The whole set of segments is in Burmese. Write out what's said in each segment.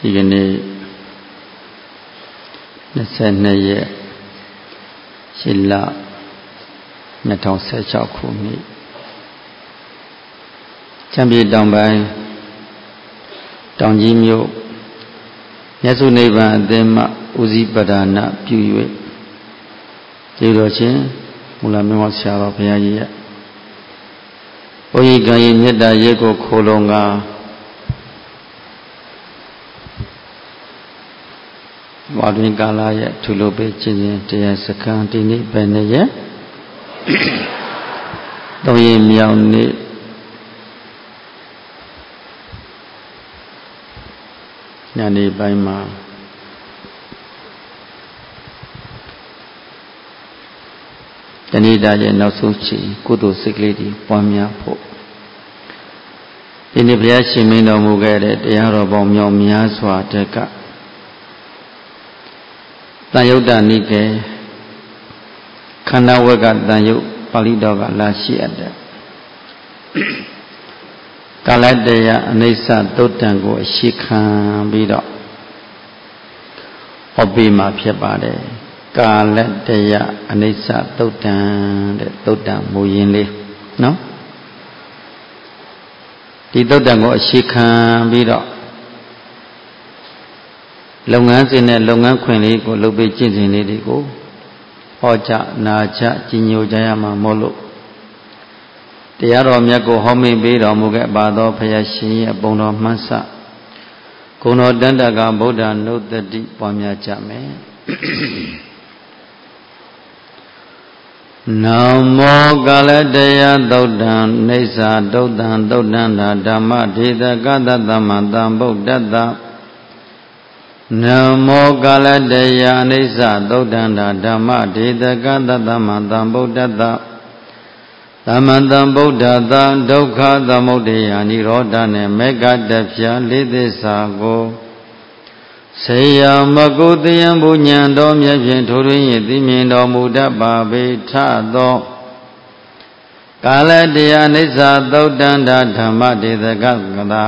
ဒီကနေ့22ရက်ရှစ်လ2016ခုနှစ်ချမ်းပြည်တောင်ပိုင်းတောင်ကြီးမြို့မြတ်စွာနိဗ္ဗာန်အသင်းမှဦးစီးပဒါနပြု၍ကျေးတော်ချင်းမူလမြတ်ဆရာတော်ဘုရားကြီးရဲ့ဘုရားကံရဲ့မေတ္တာရဲ့ကိုခိုးလုံးကဝါတွင်ကာလရဲ့ထူလို့ပဲခြင်းချင်းတရားစခန်းဒီနေ့ပဲနဲ့ရဲ့သုံးရမြောက်နေ့ညနေပိုင်းမှာတဏိတာရဲ့နောက်ဆုံးချိန်ကုသိုလ်စိတ်ကလေးတွေပွားများဖို့ဒီနေ့ဘုရားရှင်မင်းတော်မူခဲ့တဲ့တရားတော်ပေါင်းမြောက်များစွာတက်ကတန်ယုတ်တနိကေခန္ဓာဝက်ကတန်ယုတ်ပါဠိတော်ကလာရှိအပ်တဲ့ကာလတယအနိစ္စသုတ်တံကိုအရှိခံပြီးတော့ဟောပေးမှာဖြစ်ပါတယ်ကာလတယအနိစ္စသုတ်တံတဲ့သုတ်တံမူရင်းလေးနော်ဒီသုတ်တံကိုအရှိခံပြီးတော့လုပ်ငန်းစဉ်နဲ့လုပ်ငန်းခွင်လေးကိုလုပ်ပေးကျင့်စဉ်လေးတွေကိုဟောကြားနာကြားကြီးညိုကြရမှာမို့လို့တရားတော်မြတ်ကိုဟောမိန်ပေးတော်မူခဲ့ပါသောဘုရားရှင်ရဲ့ပုံတော်မှန်းဆဂုဏတော်တန်တကဗုဒ္ဓနုတ္တိပွားများကြမယ်နမောကာလတယသုတ်တံနေသာသုတ်တံသုတ်တံသာဓမ္မဒေသကတသမ္မတံဗုဒ္ဓတ္တနမောကာလတယအနိစ္စသုတ်တံသာဓမ္မဒေသကတသမ္မတံဗုဒ္ဓတ္တသမန္တံဗုဒ္ဓတံဒုက္ခသမုဒယနိရောဓနဲ့မေဃတဖြာလေးသစ္စာကိုဆေယမကုတယံဘုညံတော်မြတ်ဖြင့်ထိုတွင်၏သိမြင်တော်မူတတ်ပါပေထသောကာလတယအနိစ္စသုတ်တံဓမ္မဒေသကကတာ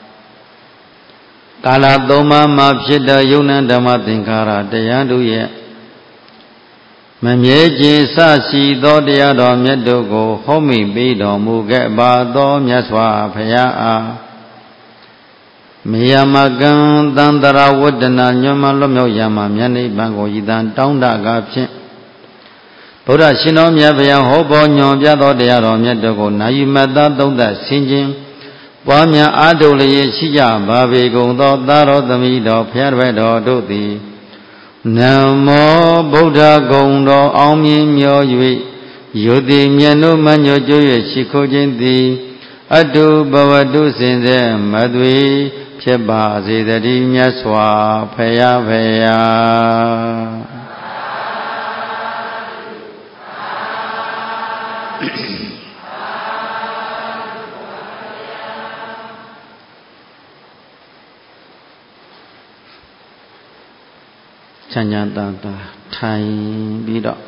ကာလသုံးပါးမှာဖြစ်တဲ့ယုံနံဓမ္မသင်္ခါရတရားတို့ရဲ့မမြဲခြင်းစရှိသောတရားတော်မြတ်တို့ကိုဟောမိပေးတော်မူခဲ့ပါသောမြတ်စွာဘုရားအားမေယမကံသန္တရာဝတ္တနာညွတ်မှလွတ်မြောက်ရမှာမြတ်နိဗ္ဗာန်ကိုဤတန်တောင်းတကားဖြင့်ဗုဒ္ဓရှင်တော်မြတ်ဗျာဟောပေါ်ညွန်ပြသောတရားတော်မြတ်တို့ကိုနာယူမတ်သားသုံးသပ်ဆင်ခြင်ပွားများအားထုတ်လျက်ရှိကြပါပေကုန်သောသာတော်သမီးတော်ဖျားတော်တို့သည်နမောဗုဒ္ဓဂုံတော်အောင်မြင်မြော်၍ယုတိမြတ်တို့မညွတ်ကြွ၍ရှိခိုးခြင်းသည်အတုဘဝတုစင်စေမသွေဖြစ်ပါစေတည်းမြတ်စွာဘုရားဖေယာချမ်းသာတာထိုင်ပြီးတော့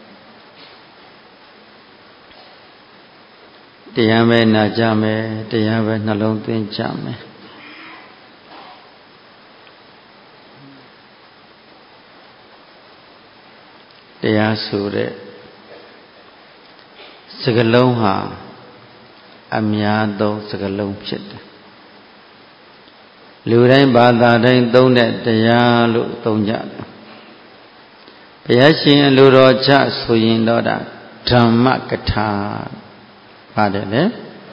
တရားပဲနာကြမယ်တရားပဲနှလုံးသွင်းကြမယ်တရားဆိုတဲ့စကားလုံးဟာအများသောစကားလုံးဖြစ်တယ်လူတိုင်းဘာသာတိုင်းသုံးတဲ့တရားလို့သုံးကြတယ်ဘုရားရှင်အလိုတော်ချဆိုရင်တော့ဒါဓမ္မကထာပါတယ်လေ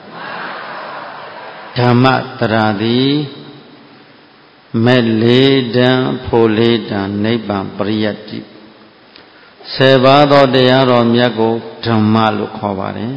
ဓမ္မတရာသည်မဲ့လေးတံဖို့လေးတံနိဗ္ဗာန်ပရိယတ္တိ10ပါးသောတရားတော်မြတ်ကိုဓမ္မလို့ခေါ်ပါတယ်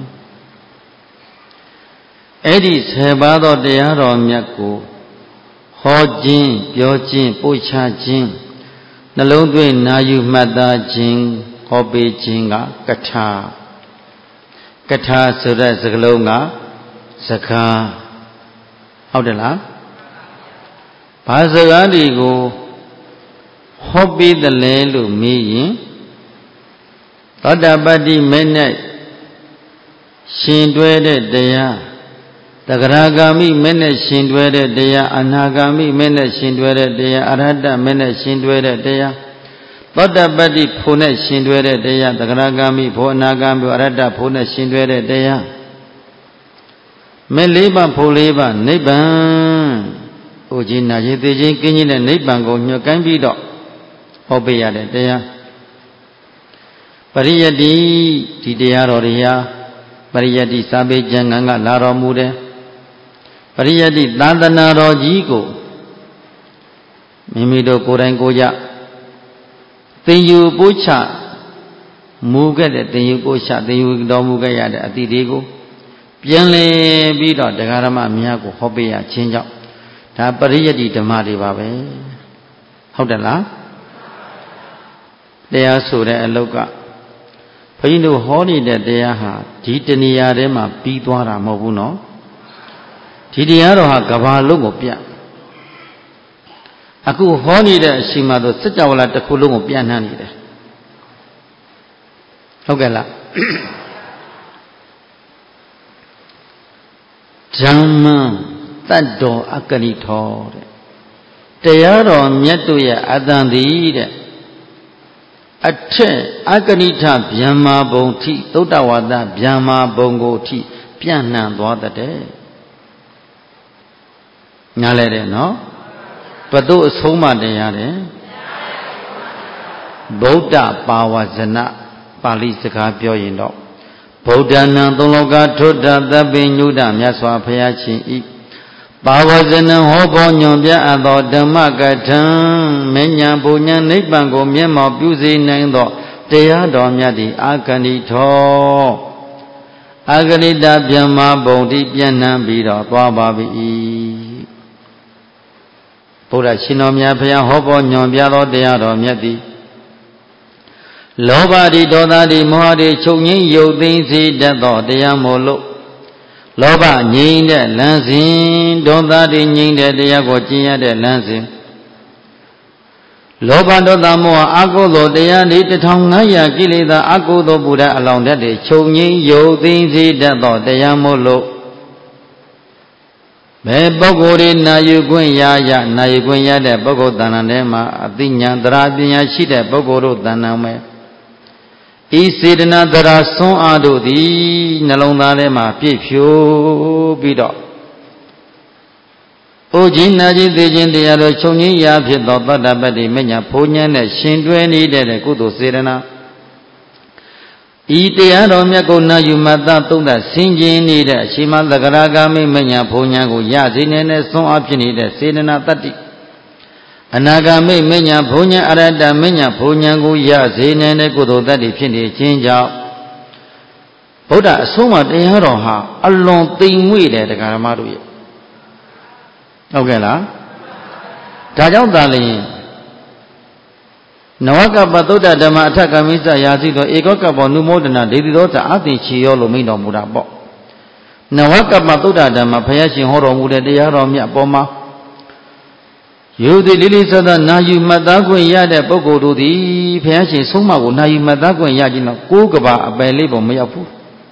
အဲ့ဒီ10ပါးသောတရားတော်မြတ်ကိုဟောခြင်းပြောခြင်းပို့ချခြင်းနှလုံးသွင်းနာယူမှတ်သားခြင်းဟောပေးခြင်းကကထာကထာဆိုတဲ့စကားလုံးကစကားဟုတ်တယ်လားဘာစကားတွေကိုဟောပေးတယ်လဲလို့မေးရင်သောတာပတ္တိမေနဲ့ရှင်တွဲတဲ့တရား Takaragami mene shindwere deya, anagami mene shindwere deya, arhata mene shindwere deya, Tadabadi phone shindwere deya, Takaragami pho anagami arhata phone shindwere deya. Meleba phuleba nibbana Uji naji teji kinjine nibbana ko nyokain bido Hobeyade deya. Pariyati di deya roriya, Pariyati sabe janganga laro mude. Pariyati tadana roji ko Mimido korain koja Tenyu pocha Mugade tenyu pocha Tenyu do mugayade atidego Pianle bido Dagarama miyako hobeya chinjao Da pariyati dhamari babe Hodala Deya sure aloka Payinu honi de deya ha Jitaniya de ma pidwara mabu no Jidiyaro ha gabalo go pya Aku honi de shimado sajawala takulu go pya nani de Hogala Dhamma Taddo akanitho Teyaro myattu ya adandi de Athe akanitha Vyama bongthi Todawada Vyama bongo thi Pyanan dwadade Nyalere no Padu asoma deyare Buddha pawazana Pali saka pyoyin do Buddha nan toloka Thuddha Thabbe Nyuda Myaswa Phayachin I Pawazana hobo nyombya ado Dhamma kathan Menya punya nibban ko myemma pyuse nain do Teya do myati akanitho Akanita Vyama bongthi Pyanan bido Twa bi Buddha Shinomya Phaya hobo nyombya do Teya do myati Loba di doda di moha di chuknyin yuktin si dato Teya molo Loba nyin de lansin Doda di nyin de Teya ko chinya de lansin Loba doda moha akudo Teya di Tathaungaya kilita akudo Buddha along de chuknyin yuktin si dato Teya molo Be bogori na yukun ya na yukun ya de bogo tanande ma Atinya dara pinya shi de bogoro taname Isidana dara son ado di Nalong dale ma pipyo bido Uji naji dijin diyalo chungyi ya phito Tadabadi menya punya ne shindwe ni de kudo sidana Ite aro myako na yumata Tunda sinjin ni de Shima Takaragami menya punya ko ya zinene son apin ni de sidana tati Anagami menya punya arada menya punya ko ya zinene kudo tati phini chinjao Buddha asoma teyaro ha Alon tingwe de Takarama do ye Okay la Dajaw dali Nawakapa Buddha Dhamma Athakamisa Yasido Ekakapa Numodana Dedidota Ati Chiyolo Mido Buddha Bo Nawakapa Buddha Dhamma Phayachin Horo Mude Teyaro Mya Poma Yudi Lili Sada Nayu Madakun Yade Boko Dudi Phayachin Soma Ko Nayu Madakun Yajina Kukaba Abelibo Mayapu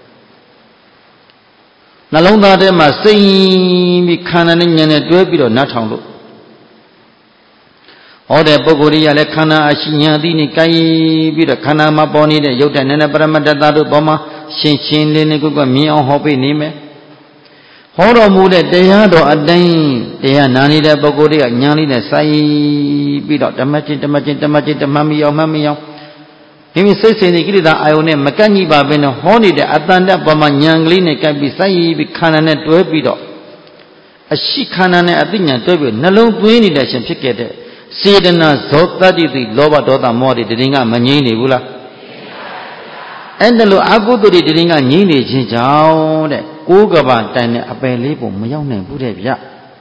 Nalonda de ma Sayin Kana Nyane Dwebido Natanglo Ode Bogori Yale Kana Ashinya Dini Kai Bida Kana Maponi de Yota Nana Paramatadu Boma Shin Lini Kuka Mia Hopi Nime Horo Mude Deyado Adain Deya Nani de Bogori Nyani de Sai Bida Tamachin Tamami Nimi Sese Nikida Ione Makani Babeno Honi de Atanda Bama Nyangli ne Kabi Sai Bikana Net Webido Ashikana ne Adinya Tobi Nalong Twini de Shempikede Sedana Zotadi the Loba Dota Mori Dinga Manini Gula and the Aguduri Dinga Nini Jinjao, Kugaba Tane Apelipo, Mayone Budevia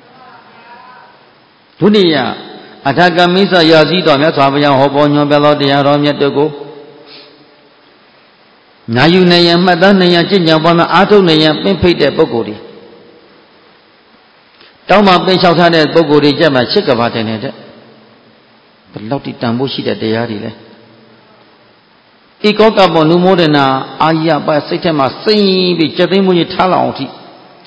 Tunia Atagamisa Yazito, Mesavia, Hobonyo Bello, the Aromia Togo Nayunaya Madanaya Jinja, Atonaya, Pimpite Bogori Toma Pinchata Bogori Jama Chikavatane. Lauti tambo shi de deyari le Ikoka bo numodena aya ba sitte ma sin bi chatin mu ni tha la aung thi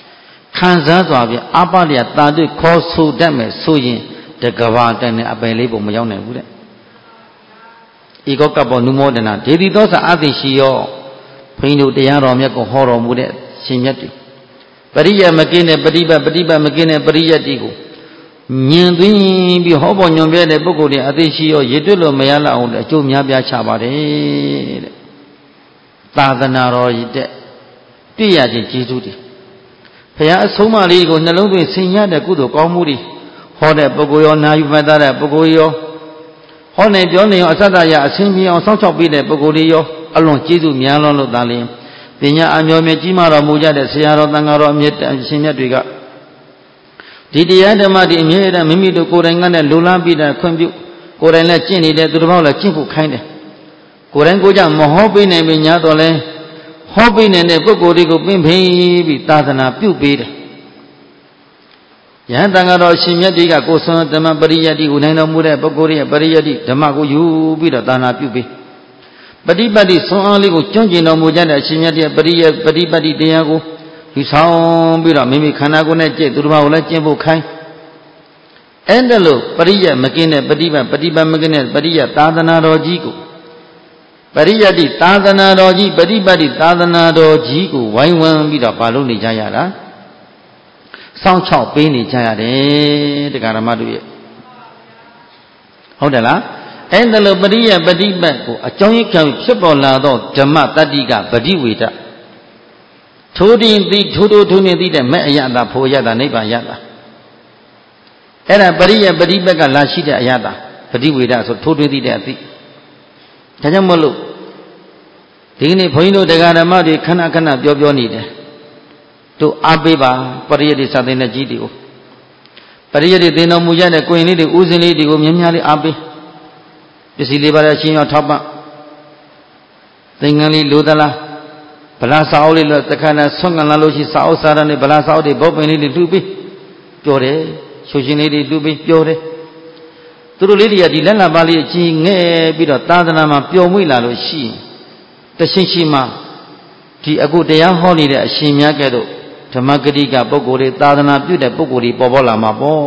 ခံစားသွားပြီးအပလျာတာတွေ့ခေါ်ဆိုတတ်မယ်ဆိုရင်တကဘာတန်နဲ့အပယ်လေးပုံမရောက်နိုင်ဘူးတဲ့ဧကောကပ္ပနုမောဒနာဒေတိသောစာအသိရှိရောဘုန်းကြီးတို့တရားတော်မြတ်ကိုဟောတော်မူတဲ့ရှင်မြတ်တွေပရိယမကင်းတဲ့ပฏิပတ်မကင်းတဲ့ပရိယတ်တီကိုညင်သွင်းပြီးဟောပေါ်ညွန်ပြတဲ့ပုဂ္ဂိုလ်တွေအသိရှိရောရည်တွက်လို့မရလောက်အောင်အကျိုးများပြားချပါတယ်တဲ့သာသနာတော်ရည်တဲ့ပြည့်ရခြင်းကျေးဇူးတွေဘုရားအဆုံးအမလေးကိုနှလုံးသွင်းဆင်ရတဲ့ကုသိုလ်ကောင်းမှုတွေဟောတဲ့ပုဂ္ဂိုလ်ရောနာယူမှတ်သားတဲ့ပုဂ္ဂိုလ်ရောဟောနေပြောနေရောအစတ္တရအစဉ်ပြေအောင်စောင့်ရှောက်ပေးတဲ့ပုဂ္ဂိုလ်တွေရောအလွန်ကျေးဇူးများလွန်းလို့သာလျှင်ပညာအမျိုးမျိုးကြီးမားတော်မူကြတဲ့ဆရာတော်တန်ဃာတော်အမြတ်ရှင်မြတ်တွေကဒီတရားဓမ္မတွေအမြဲတမ်းမိမိတို့ကိုယ်တိုင်ကလည်းလူလားပြီးတဲ့ခွင့်ပြုကိုယ်တိုင်လည်းကျင့်နေတဲ့သူတစ်ပေါက်လည်းကျင့်ဖို့ခိုင်းတယ်ကိုယ်တိုင်ကိုယ်ကြောင့်မဟောပေးနိုင်မညာတော့လဲဟောပေးနေတဲ့ပုဂ္ဂိုလ်တွေကိုပင့်ဖိပြီးသာသနာပြုပေးတယ်ယဟန်တန်ဃာတော်ရှင်မြတ်တွေကကိုယ်ဆွမ်းဓမ္မပရိယတ်တိကိုနိုင်တော်မူတဲ့ပုဂ္ဂိုလ်ရဲ့ပရိယတ်တိဓမ္မကိုယူပြီးတော့သာသနာပြုပေးပฏิပတ်တိဆွမ်းအားလေးကိုကျွမ်းကျင်တော်မူကြတဲ့အရှင်မြတ်ရဲ့ပฏิပတ်တိတရားကိုယူဆောင်ပြီးတော့မိမိခန္ဓာကိုယ်နဲ့ကြည့်သူတစ်ပါးကိုလည်းကျင့်ဖို့ခိုင်းအဲ့ဒါလို့ပရိယတ်မကင်းတဲ့ပฏิပတ်မကင်းတဲ့ပရိယတ်သာသနာတော်ကြီးကိုပရိယတ်တိသာသနာတော်ကြီးပฏิပတ်တိသာသနာတော်ကြီးကိုဝိုင်းဝန်းပြီးတော့ပါလို့နေကြရတာစောင့်ချောက်ပေးနေကြရတယ်တရားဓမ္မတို့ရဲ့ဟုတ်တယ်လားအဲ့ဒါလို့ပရိယတ်ပฏิပတ်ကိုအကြောင်းရင်းခံဖြစ်ပေါ်လာသောဓမ္မတတ္တိကပฏิဝေဒထိုးတင်သိထိုးနေသိတဲ့မဲ့အယတာဖို့အယတာနိဗ္ဗာန်ယတာအဲ့ဒါပရိယတ်ပฏิပတ်ကလာရှိတဲ့အယတာပฏิဝေဒဆိုထိုးတင်သိတဲ့အသိဒါကြောင့်မလို့ဒီနေ့ဘုန်းကြီးတို့တရားဓမ္မတွေခဏခဏပြောနေတယ်တို့အားပေးပါပရိယတ်စာသင်တဲ့ကြီးတွေကိုပရိယတ်သင်တော်မူရတဲ့ကိုရင်လေးတွေဥစဉ်လေးတွေကိုမြများလေးအားပေးပစ္စည်းလေးပါတဲ့အချင်းရောထောက်ပံ့သင်္ကန်းလေးလိုသလားဗလာစာအုပ်လေးတခါနဲ့ဆွမ်းကန်လာလို့ရှိစာအုပ်စာရနဲ့ဗလာစာအုပ်တွေဘောပင်လေးတွေလှူပြီးပြောတယ်ချိုရှင်လေးတွေလှူပြီးပြောတယ်သူတို့လေးတွေကဒီလက်လာပါလေးအချင်းငဲ့ပြီးတော့သာသနာမှာပျော်မွေ့လာလို့ရှိရင်တရှင်းရှိမှဒီအခုတရားဟောနေတဲ့အရှင်များကဲ့သို့ဓမ္မဂတိကပုဂ္ဂိုလ်တွေသာသနာပြုတဲ့ပုဂ္ဂိုလ်တွေပေါ်လာမှာပေါ့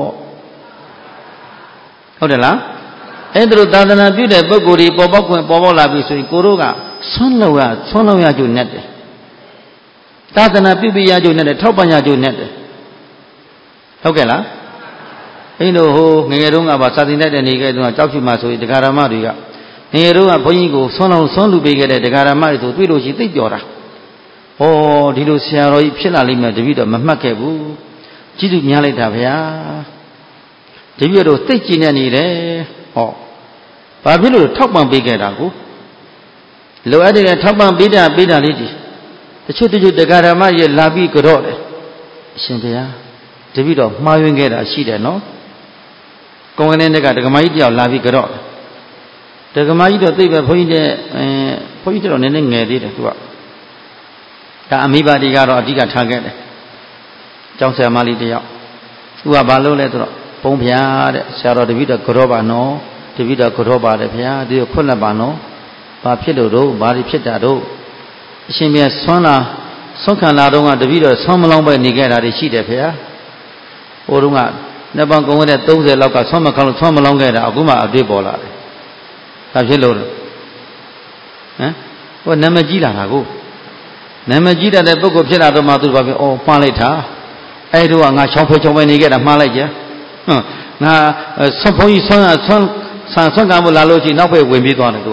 ဟုတ်တယ်လားအဲ့ဒါလို့သာသနာပြုတဲ့ပုဂ္ဂိုလ်တွေပေါ်လာပြီဆိုရင်ကိုတို့ကဆွမ်းလုံးရကျုံနဲ့တယ်သာသနာပြုပြရကျုံနဲ့တယ်ထောက်ပံ့ရကျုံနဲ့တယ်ဟုတ်ကဲ့လားအဲ့လိုဟိုငယ်ငယ်တုန်းကပါစာသင်တတ်တဲ့နေခဲ့တုန်းကကြောက်ဖြူမှာဆိုရင်တရားဓမ္မတွေကငယ်ငယ်တုန်းကဘုန်းကြီးကိုဆွမ်းလူပေးခဲ့တဲ့တရားဓမ္မတွေဆိုတွေ့လို့ရှိသိပြောတာဟောဒီလိုဆရာတော်ကြီးဖြစ်လာလိမ့်မယ်တပည့်တော်မမှတ်ခဲ့ဘူးကြည့်သူများလိုက်တာဗျာတပည့်တော်သိကျင်နေနေတယ်ဟောဘာဖြစ်လို့ထောက်ပံ့ပေးခဲ့တာကိုလိုအပ်တဲ့ထောက်ပံ့ပေးတာလေးဒီတချို့တရားဓမ္မရဲ့လာပြီးကြော့တယ်အရှင်ဘုရားတပည့်တော်မှားယွင်းခဲ့တာရှိတယ်နော်ကောင်းကင်တဲ့ကဒကမကြီးတယောက်လာပြီးကြော့တယ်ဒကမကြီးတော့သိပဲဘုန်းကြီးတော့နည်းနည်းငယ်သေးတယ်သူကဒါအမိဘတွေကတော့အဓိကထားခဲ့တယ်ကျောင်းဆရာမလေးတယောက်သူကဘာလုပ်လဲဆိုတော့ဘုန်းဗျာတဲ့ဆရာတော်တပည့်တော်ကြော့ပါနော်တပည့်တော်ကြော့ပါတယ်ဗျာဒီကိုခွတ်လက်ပါနော်ဘာဖြစ်လို့တော့ဘာတွေဖြစ်တာတော့အရှင်မြတ်ဆွမ်းခံလာတော့ကတပည့်တော်ဆွမ်းမလောင်းပဲနေခဲ့တာတွေရှိတယ်ဗျာဟိုတုန်းကနှစ်ပေါင်းကုန်တဲ့30လောက်ကဆွမ်းမလောင်းခဲ့တာအခုမှအတွေ့ပေါ်လာတယ်ဘာဖြစ်လို့လဲဟမ်ဟိုနာမည်ကြီးလာတာကိုနာမည်ကြီးတဲ့ပုဂ္ဂိုလ်ဖြစ်လာတော့မှသူဘာဖြစ်ဩမှားလိုက်တာအဲ့တို့ကငါချောင်းဖဲနေခဲ့တာမှားလိုက်ကြငါဆွမ်းဘုန်းကြီးဆွမ်းကံမလာလို့ရှိရင်နောက်ဖက်ဝင်ပြေးသွားတယ်သူက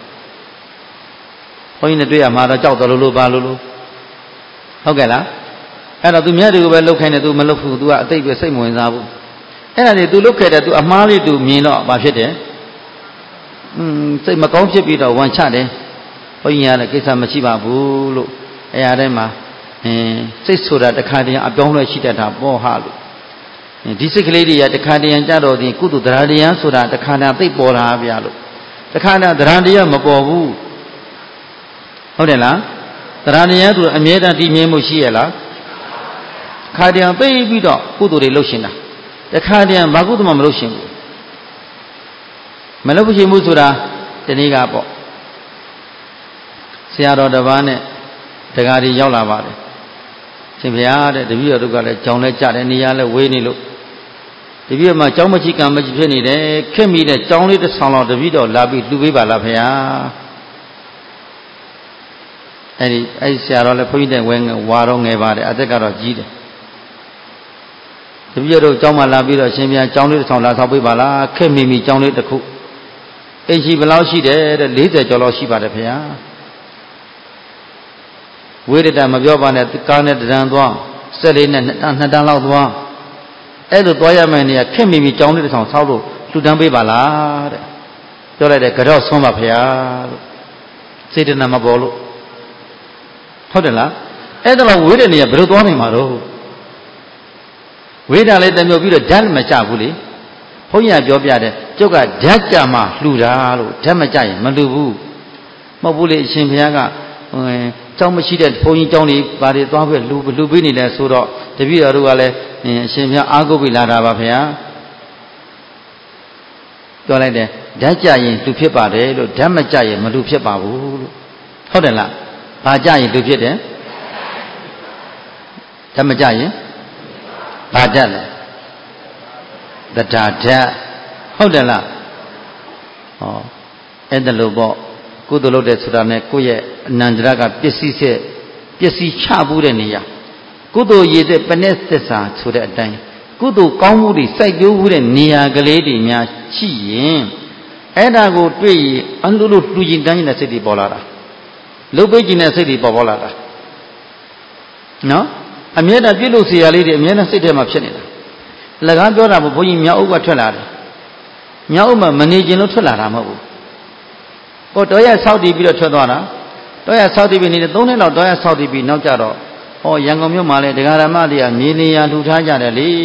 ဘုန်းကြီးနဲ့တွေ့ရမှာတော့ကြောက်တော်လို့ဘာလို့ဟုတ်ကဲ့လားအဲ့တော့သူမြတ်တွေကိုပဲလှုပ်ခိုင်းတယ်သူမလှုပ်ဘူးသူကအသိပဲစိတ်မဝင်စားဘူးအဲ့ဒါလေသူလှုပ်ခဲ့တယ်သူအမှားလေးသူမြင်တော့ဘာဖြစ်တယ်စိတ်မကောင်းဖြစ်ပြီးတော့ဝန်ချတယ်ဘုန်းကြီးကလည်းကိစ္စမရှိပါဘူးလို့အဲ့အားထဲမှာစိတ်ဆိုတာတခါတည်းအပြောင်းလဲရှိတတ်တာပေါ့ဟာလို့ဒီစိတ်ကလေးတွေကတခါတည်းကြတော့ဒီကုသိုလ်တရားတရားဆိုတာတခါတည်းသိပေါ်လာဗျာလို့တခါတည်းတရားတရားမပေါ်ဘူးဟုတ်တယ်လားတရားတရားဆိုအမြဲတမ်းတည်မြဲမှုရှိရလားခါတည်းသိပြီးတော့ကုသိုလ်တွေလုပ်ရှင်တာတခါတည်းဘာကုသိုလ်မှမလုပ်ရှင်ဘူးမလုပ်ရှင်ဘူးဆိုတာဒီနေ့ကပေါ့ဆရာတော်တစ်ပါးနဲ့တရားတွေရောက်လာပါတယ်ရှင်ဘုရားတဲ့တပည့်တော်တို့ကလည်းကြောင်လဲကြတယ်နေရာလဲဝေးနေလို့တပည့်တော်မှာကြောင်မကြီးကံမကြီးဖြစ်နေတယ်ခက်မိတဲ့ကြောင်လေးတစ်ဆောင်လောက်တပည့်တော်လာပြီးလှူပေးပါလားဘုရားအဲ့ဆရာတော်လည်းဘုန်းကြီးတဲ့ဝါတော့ငယ်ပါတယ်အသက်ကတော့ကြီးတယ်တပည့်တော်ကြောင်မှလာပြီးတော့ရှင်ဘုရားကြောင်လေးတစ်ဆောင်လာဆောက်ပေးပါလားခက်မိကြောင်လေးတစ်ခုအိမ်ရှိဘယ်လောက်ရှိတယ်တဲ့40ကျော်လောက်ရှိပါတယ်ဘုရားဝိရဒမပြောပါနဲ့ကားနဲ့တရံသွားဆက်လေးနဲ့2တန်းလောက်သွားအဲ့လိုသွားရမယ်နေရာခက်မိကြောင်းလေးတစ်ဆောင်ဆောက်လို့လှူဒန်းပေးပါလားတဲ့ပြောလိုက်တယ်ကြော့ဆွမ်းပါဖရာလို့စေတနာမပေါ်လို့ဟုတ်တယ်လားအဲ့ဒါတော့ဝိရဒနေရာဘယ်လိုသွားနိုင်မှာတော့ဝိရဒလေးတမျိုးပြီးတော့ဓာတ်မကြဘူးလေဘုန်းကြီးကပြောပြတယ်ကျုပ်ကဓာတ်ကြမှာလှူတာလို့ဓာတ်မကြရင်မလှူဘူးမဟုတ်ဘူးလေအရှင်ဘုရားကကျောင်းမရှိတဲ့ဘုန်းကြီးကျောင်းတွေဘာတွေသွားပြီးလူပေးနေလဲဆိုတော့တပည့်တော်တို့ကလည်းအရှင်ဘုရားအားကိုးပြီးလာတာပါဗျာပြောလိုက်တယ်ဓာတ်ကြရင်လူဖြစ်ပါတယ်လို့ဓာတ်မကြရင်မလူဖြစ်ပါဘူးလို့ဟုတ်တယ်လားဘာကြရင်လူဖြစ်တယ်ဓာတ်မကြရင်ဘာဓာတ်လဲသတ္တာဓာတ်ဟုတ်တယ်လားဟောအဲ့ဒါလို့ပေါ့ကုသိုလ်လုပ်တဲ့ဆိုတာနဲ့ကိုယ့်ရဲ့အနန္တရကပစ္စည်းချဘူးတဲ့နေရာကုသိုလ်ရည်တဲ့ပနဲ့သစ္စာဆိုတဲ့အတိုင်းကုသိုလ်ကောင်းမှုတွေစိုက်ပျိုးမှုတဲ့နေရာကလေးတွေများရှိရင်အဲ့ဒါကိုတွေ့ရင်အလိုလိုလှူကျင်တန်းကျင်တဲ့စိတ်တွေပေါ်လာတာလုပ်ပေးကျင်တဲ့စိတ်တွေပေါ်လာတာနော်အမြဲတမ်းပြုလို့เสียရလေးတွေအမြဲတမ်းစိတ်ထဲမှာဖြစ်နေတာလကားပြောတာဘုန်းကြီးမြောက်ဥကထွက်လာတယ်မြောက်ဥမှာမနေကျင်လို့ထွက်လာတာမဟုတ်ဘူးဟိုတော့ရဆောက်တည်ပြီးတော့ထွက်သွားတာတော့ရဆောက်တည်ပြီးနေတယ်3နှစ်လောက်တော့ရဆောက်တည်ပြီးနောက်ကြတော့ဟောရန်ကုန်မြို့မှာလည်းဒကာရမတွေကမြေနေရလှူထားကြတယ်လေ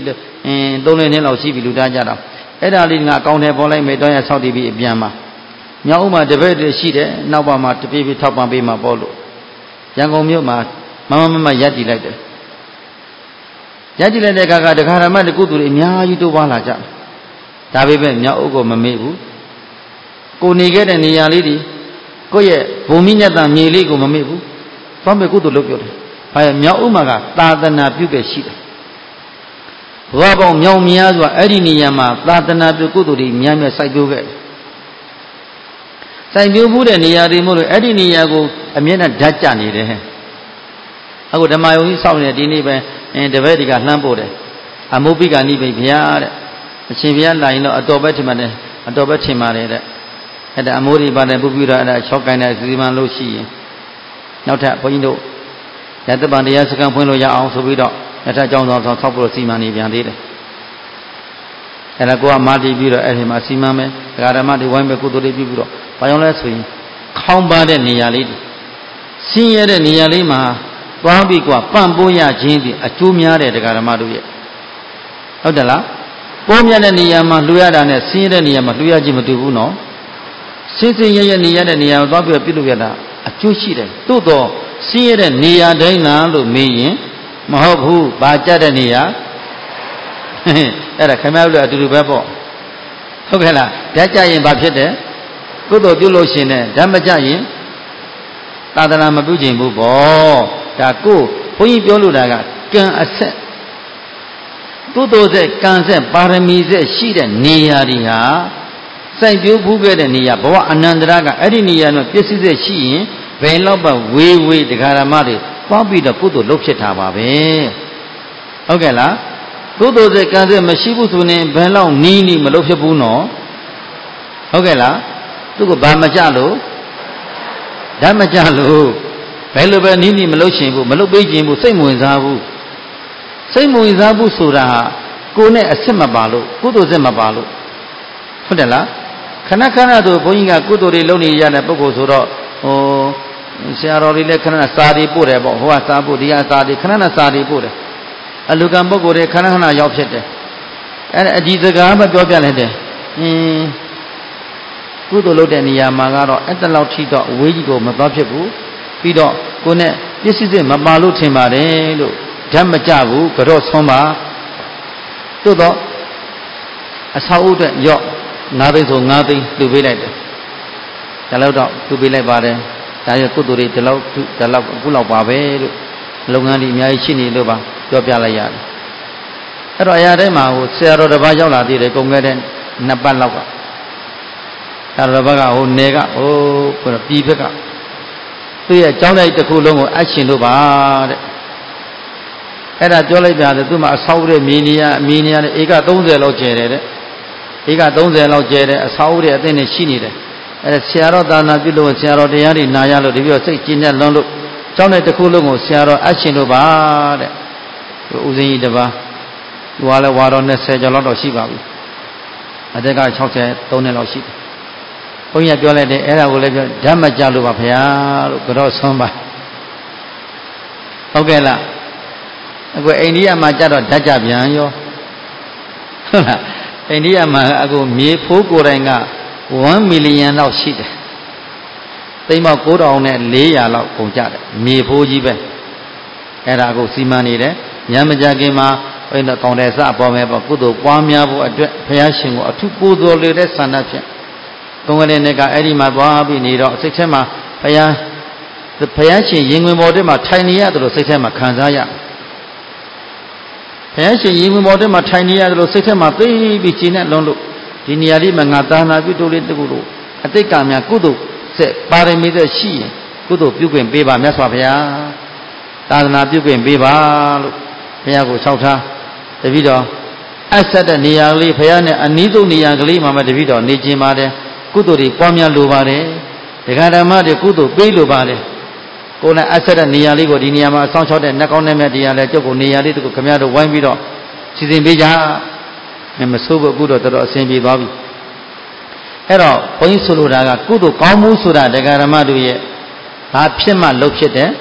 3နှစ်လောက်ရှိပြီလှူထားကြတာအဲ့ဒါလေးကအကောင့်ထဲပေါ်လိုက်မယ်တော့ရဆောက်တည်ပြီးအပြန်မှာမြောက်ဥမှာတပည့်တွေရှိတယ်နောက်ပါမှာတပြေးပြေးထောက်ပံ့ပေးမှာပေါ့လို့ရန်ကုန်မြို့မှာမရက်တည်လိုက်တယ်ရက်တည်လိုက်တဲ့အခါကဒကာရမတကုသူတွေအများကြီးတိုးပွားလာကြဒါပေမဲ့မြောက်ဥကိုမမေ့ဘူးကိုနေခဲ့တဲ့နေရာလေးတွေကိုယ့်ရဲ့ဘုံမိညတ်တမြေလေးကိုမမေ့ဘူး။သွားမယ်ကုသိုလ်လုပ်ပြောတယ်။ဘာလဲမြောက်ဥမှာကသာသနာပြုခဲ့ရှိတယ်။ဘဝပေါင်းမြောင်များစွာအဲ့ဒီနေရာမှာသာသနာပြုကုသိုလ်တွေများများစိုက်ပျိုးခဲ့တယ်။စိုက်ပျိုးမှုတဲ့နေရာတွေမို့လို့အဲ့ဒီနေရာကိုအမြဲတမ်းဓာတ်ကြနေတယ်။အခုဓမ္မယုံကြီးစောင့်နေတဲ့ဒီနေ့ပဲတပည့်တွေကလှမ်းပို့တယ်။အမုပိကနိဗ္ဗိဘုရားတဲ့အရှင်ဘုရားလာရင်တော့အတော်ပဲထင်ပါတယ်အတော်ပဲထင်ပါတယ်တဲ့အဲ့ဒါအမိုးတွေပါတယ်ပုပြီးတော့အဲ့ဒါ6ကိုင်းတဲ့စီမံလို့ရှိရင်နောက်ထပ်ဘုန်းကြီးတို့ရတ္တပံတရားစခန်းဖွင့်လို့ရအောင်ဆိုပြီးတော့နောက်ထပ်အကြောင်းဆောင်ဆောက်ဖို့စီမံနေပြန်သေးတယ်အဲ့ဒါကိုကမာတီပြီးတော့အဲ့ဒီမှာစီမံမယ်ဒကာဓမ္မတွေဝိုင်းပဲကုသိုလ်တွေပြုပြီးတော့ဘာကြောင့်လဲဆိုရင်ခေါင်းပါတဲ့နေရာလေးဆင်းရဲတဲ့နေရာလေးမှာသွားပြီးကွာပန့်ပိုးရခြင်းဒီအကျိုးများတဲ့ဒကာဓမ္မတို့ရဲ့ဟုတ်တယ်လားပိုးမြတ်တဲ့နေရာမှာလှူရတာနဲ့ဆင်းရဲတဲ့နေရာမှာလှူရခြင်းမတူဘူးနော်ဆင်းရဲနေရတဲ့နေရာကိုသွားပြီးပြုလုပ်ရတာအကျိုးရှိတယ်သို့တော့ဆင်းရဲတဲ့နေရာတိုင်းလားလို့မေးရင်မဟုတ်ဘူးဘာကြတဲ့နေရာအဲ့ဒါခင်ဗျားတို့အတူတူပဲပေါ့ဟုတ်ကဲ့လားဓာတ်ကြရင်ဘာဖြစ်တယ်ကုသိုလ်ပြုလို့ရှင်တယ်ဓာတ်မကြရင်သာသနာမပြုခြင်းဘူးပေါ့ဒါကိုဘုန်းကြီးပြောလို့တာကကံအဆက်ကုသိုလ်ဆက်ကံဆက်ပါရမီဆက်ရှိတဲ့နေရာတွေဟာစိုက်ပျိုးဖူးခဲ့တဲ့နေရာဘဝအနန္တရကအဲ့ဒီနေရာမှာပြည့်စည်ဆက်ရှိရင်ဘယ်တော့မှဝေးဒကာရမတွေပေါင်းပြီးတော့ကုသိုလ်လုပ်ဖြစ်တာပါပဲဟုတ်ကဲ့လားကုသိုလ်ဆက်ကံဆက်မရှိဘူးဆိုရင်ဘယ်တော့နီးမလုပ်ဖြစ်ဘူးနော်ဟုတ်ကဲ့လားသူကဘာမကြလို့ဓာတ်မကြလို့ဘယ်လိုပဲနီးမလုပ်ရှင်ဘူးမလုပ်ပေးခြင်းဘူးစိတ်မဝင်စားဘူးစိတ်မဝင်စားဘူးဆိုတာဟာကိုယ်နဲ့အစစ်မပါလို့ကုသိုလ်စစ်မပါလို့ဟုတ်တယ်လားခဏခဏဆိုဘုန်းကြီးကကုသိုလ်တွေလုပ်နေရတဲ့ပုဂ္ဂိုလ်ဆိုတော့ဆရာတော်တွေလည်းခဏစာတွေပို့တယ်ပေါ့ဟိုကစာပို့ဒီကစာတွေခဏစာတွေပို့တယ်အလူကံပုဂ္ဂိုလ်တွေခဏရောက်ဖြစ်တယ်အဲ့အဒီစကားမပြောပြလိုက်တယ်ကုသိုလ်လုပ်တဲ့နေရာမှာကတော့အဲ့တလောက်ထိတော့အဝေးကြီးကိုမသွားဖြစ်ဘူးပြီးတော့ကိုယ်နဲ့ပြည့်စည်စစ်မပါလို့ထင်ပါတယ်လို့ဓာတ်မကြဘူးကြော့ဆုံးပါသို့တော့အဆောက်အဦအတွက်ရော့9သိန်းဆို9သိန်းလှူပေးလိုက်တယ်ဒါလောက်တော့လှူပေးလိုက်ပါတယ်ဒါရကုသိုလ်တွေဒီလောက်အခုလောက်ပါပဲလို့လုပ်ငန်းတွေအများကြီးရှိနေလို့ပါပြောပြလိုက်ရတယ်အဲ့တော့အရာတိုင်းမှာဟိုဆရာတော်တစ်ပါးရောက်လာသေးတယ်ကုန်ခဲ့တဲ့နှစ်ပတ်လောက်ကဆရာတော်တစ်ပါးကဟိုနယ်ကဟိုပြည်ဘက်ကသူ့ရဲ့ကျောင်းလိုက်တစ်ခုလုံးကိုအပ်ရှင်လို့ပါတဲ့အဲ့ဒါပြောလိုက်ပြတယ်သူ့မှာအဆောက်အဦတွေမြေနေရနဲ့ဧက30လောက်ကျယ်တယ်တဲ့ဧက30လောက်ကျယ်တယ်အဆောက်အဦတွေအသင်းတွေရှိနေတယ်အဲ့ဒါဆရာတော်သာနာပြုလို့ဆရာတော်တရားတွေနာရလို့တပည့်တော်စိတ်ကျဉ်းတဲ့လွန်လို့ကျောင်းလိုက်တစ်ခုလုံးကိုဆရာတော်အပ်ရှင်လို့ပါတဲ့ဦးဇင်းကြီးတစ်ပါးသူကလည်းဝါတော်20ကျော်လောက်တော့ရှိပါပြီအသက်က63နှစ်လောက်ရှိတယ်ဘုန်းကြီးကပြောလိုက်တယ်အဲ့ဒါကိုလည်းပြောဓမ္မကြလို့ပါဗျာလို့ကတော့ဆုံးပါဟုတ်ကဲ့လားအခုအိန္ဒိယမှာကြတော့ဓာတ်ကြပြန်ရောဟုတ်လားအိန္ဒိယမှာအခုမြေဖိုးကိုယ်တိုင်က1 million လောက်ရှိတယ်သိန်းပေါင်း9400လောက်ကုန်ကြတယ်မြေဖိုးကြီးပဲအဲ့ဒါကိုစီမံနေတယ်ညမကြခင်မှာဘယ်တော့ကောင်းတဲ့စပေါ်မယ်ပေါ့ကုသိုလ်ပွားများဖို့အတွက်ဘုရားရှင်ကိုအထူးပူဇော်လေတဲ့ဆန္ဒဖြင့်ကုံကလေးနဲ့ကအဲ့ဒီမှာသွားပြီးနေတော့စိတ်ထဲမှာဘုရားရှင်ရင်ဝင်ပေါ်ထဲမှာထိုင်နေရတယ်လို့စိတ်ထဲမှာခံစားရဘုရားရှင်ရင်ဝင်ပေါ်ထဲမှာထိုင်နေရတယ်လို့စိတ်ထဲမှာသိပြီးကျဉ်းနဲ့လွန်လို့ဒီနေရာလေးမှာငါသာနာပြုတိုးလေးတကူလို့အတိတ်ကများကုသိုလ်ဆက်ပါရမီသက်ရှိရင်ကုသိုလ်ပြုခွင့်ပေးပါမြတ်စွာဘုရားသာသနာပြုခွင့်ပေးပါလို့ဘုရားကိုလျှောက်ထားတပည့်တော်အဆက်တဲ့နေရာကလေးဘုရားနဲ့အနီးဆုံးနေရာကလေးမှာမှတပည့်တော်နေကျင်ပါတယ်ကုသိုလ်တွေပွားများလိုပါတယ်ဒကာဓမ္မတွေကုသိုလ်ပေးလိုပါတယ်ကိုယ်နဲ့အဆက်တဲ့နေရာလေးကိုဒီနေရာမှာအဆောင်ချောက်တဲ့နှက်ကောင်းနဲ့မြတ်တရားလဲကျုပ်ကိုနေရာလေးတခုခမရတို့ဝိုင်းပြီးတော့စီစဉ်ပေးကြမဆိုးဖို့အခုတော့တော်တော်အဆင်ပြေသွားပြီအဲ့တော့ဘုန်းကြီးဆိုလိုတာကကုသိုလ်ကောင်းမှုဆိုတာဒကာဓမ္မတို့ရဲ့ဘာဖြစ်မှလုပ်ဖြစ်တယ်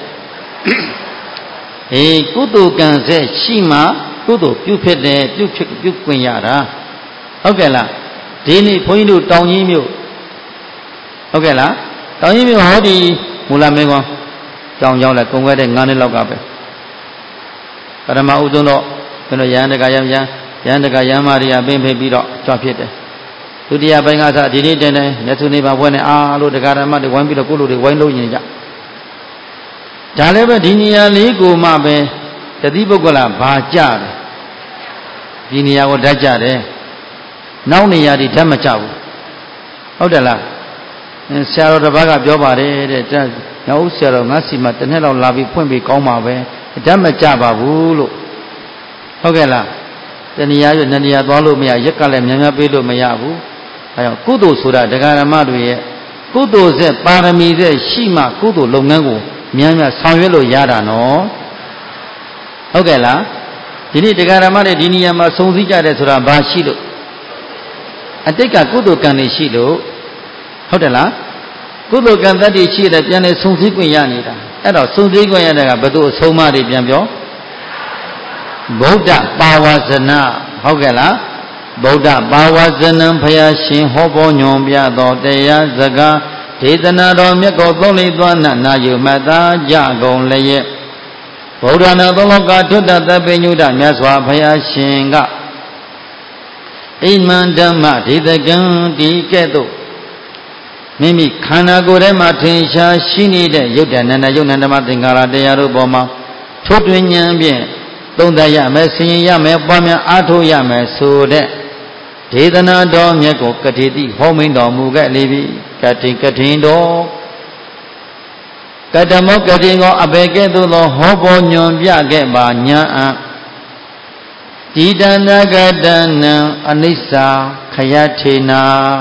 ကုသိုလ်ကံဆက်ရှိမှကုသိုလ်ပြုဖြစ်တယ်ပြုခွင့်ရတာဟုတ်ကဲ့လားဒီနေ့ဘုန်းကြီးတို့တောင်ကြီးမြို့ဟုတ်ကဲ့လားတောင်ကြီးမြို့ဟောဒီမူလမင်းကောကြောင်လဲကုန်ခဲ့တဲ့9နှစ်လောက်ကပဲပထမဦးဆုံးတော့ကျွန်တော်ရဟန်းတကာရဟန်းတကာရဟန်းမာရိယာပင်ဖိပြီးတော့ကြွဖြစ်တယ်ဒုတိယပိုင်းကစဒီနေ့တင်တယ်လက်စုနေပါဘွဲနဲ့အားလို့တကာဓမ္မတွေဝိုင်းပြီးတော့ကိုလိုတွေဝိုင်းလို့ရင်ကြဒါလည်းပဲဒီနေရာလေးကိုမှပဲတတိပုဂ္ဂလဘာကြတယ်ဒီနေရာကိုဓာတ်ကြတယ်နောက်နေရာတွေဓာတ်မကြဘူးဟုတ်တယ်လားဆရာတော်တစ်ပါးကပြောပါတယ်တဲ့နောက်ဦးဆရာတော်ငါစီမှာတစ်နှစ်လောက်လာပြီးဖွင့်ပြီးကောင်းပါပဲဓာတ်မကြပါဘူးလို့ဟုတ်ကဲ့လားတဏှာရွနှစ်နေရာသွားလို့မရရက်ကလည်းများများပေးလို့မရဘူးအဲကြောင့်ကုသိုလ်ဆိုတာဒကာဓမ္မတွေရဲ့ကုသိုလ်ဆက်ပါရမီဆက်ရှိမှကုသိုလ်လုပ်ငန်းကိုများများဆောင်ရွက်လို့ရတာနော်ဟုတ်ကဲ့လားဒီနေ့ဒကာဓမ္မတွေဒီနေရာမှာစုံစည်းကြတယ်ဆိုတာဘာရှိလို့အတိတ်ကကုသိုလ်ကံတွေရှိလို့ဟုတ်တယ်လားကုသိုလ်ကံတတ္တိရှိတဲ့ပြန်လေစုံစည်းခွင့်ရနေတာအဲ့တော့စုံစည်းခွင့်ရတဲ့ကဘယ်သူအဆုံးအမတွေပြန်ပြောဗုဒ္ဓပါဝဇနာဟုတ်ကဲ့လားဗုဒ္ဓပါဝဇနံဘုရားရှင်ဟောပေါ်ညွန်ပြတော်တရားစကားဒေသနာတော်မြတ်ကိုသုံးလိသွားနာယူမှတ်သားကြကုန်လျက်ဗုဒ္ဓနာသုံးလောကထွတ်တသဗ္ဗညုတမြတ်စွာဘုရားရှင်ကအိမံဓမ္မဒေသကံဒီကဲ့သို့မိမိခန္ဓာကိုယ်ထဲမှာထင်ရှားရှိနေတဲ့ယုတ်တဏ္ဍယုတ်နန္ဓမသင်္ကာရတရားတို့ပေါ်မှာထိုးတွင်ဉာဏ်ဖြင့်သုံးသပ်ရမယ်ဆင်ញင်ရမယ်ပွားများအားထုတ်ရမယ်ဆိုတဲ့ဒေသနာတော်မြတ်ကိုကတိတိဟောမိန်တော်မူခဲ့လေပြီကတိန်တော်ကတမောကတိန်ကိုအဘယ်ကဲ့သို့သောဟောပေါ်ညွန်ပြခဲ့ပါညာအဒီတန္တကတနံအနိစ္စခယထေနာ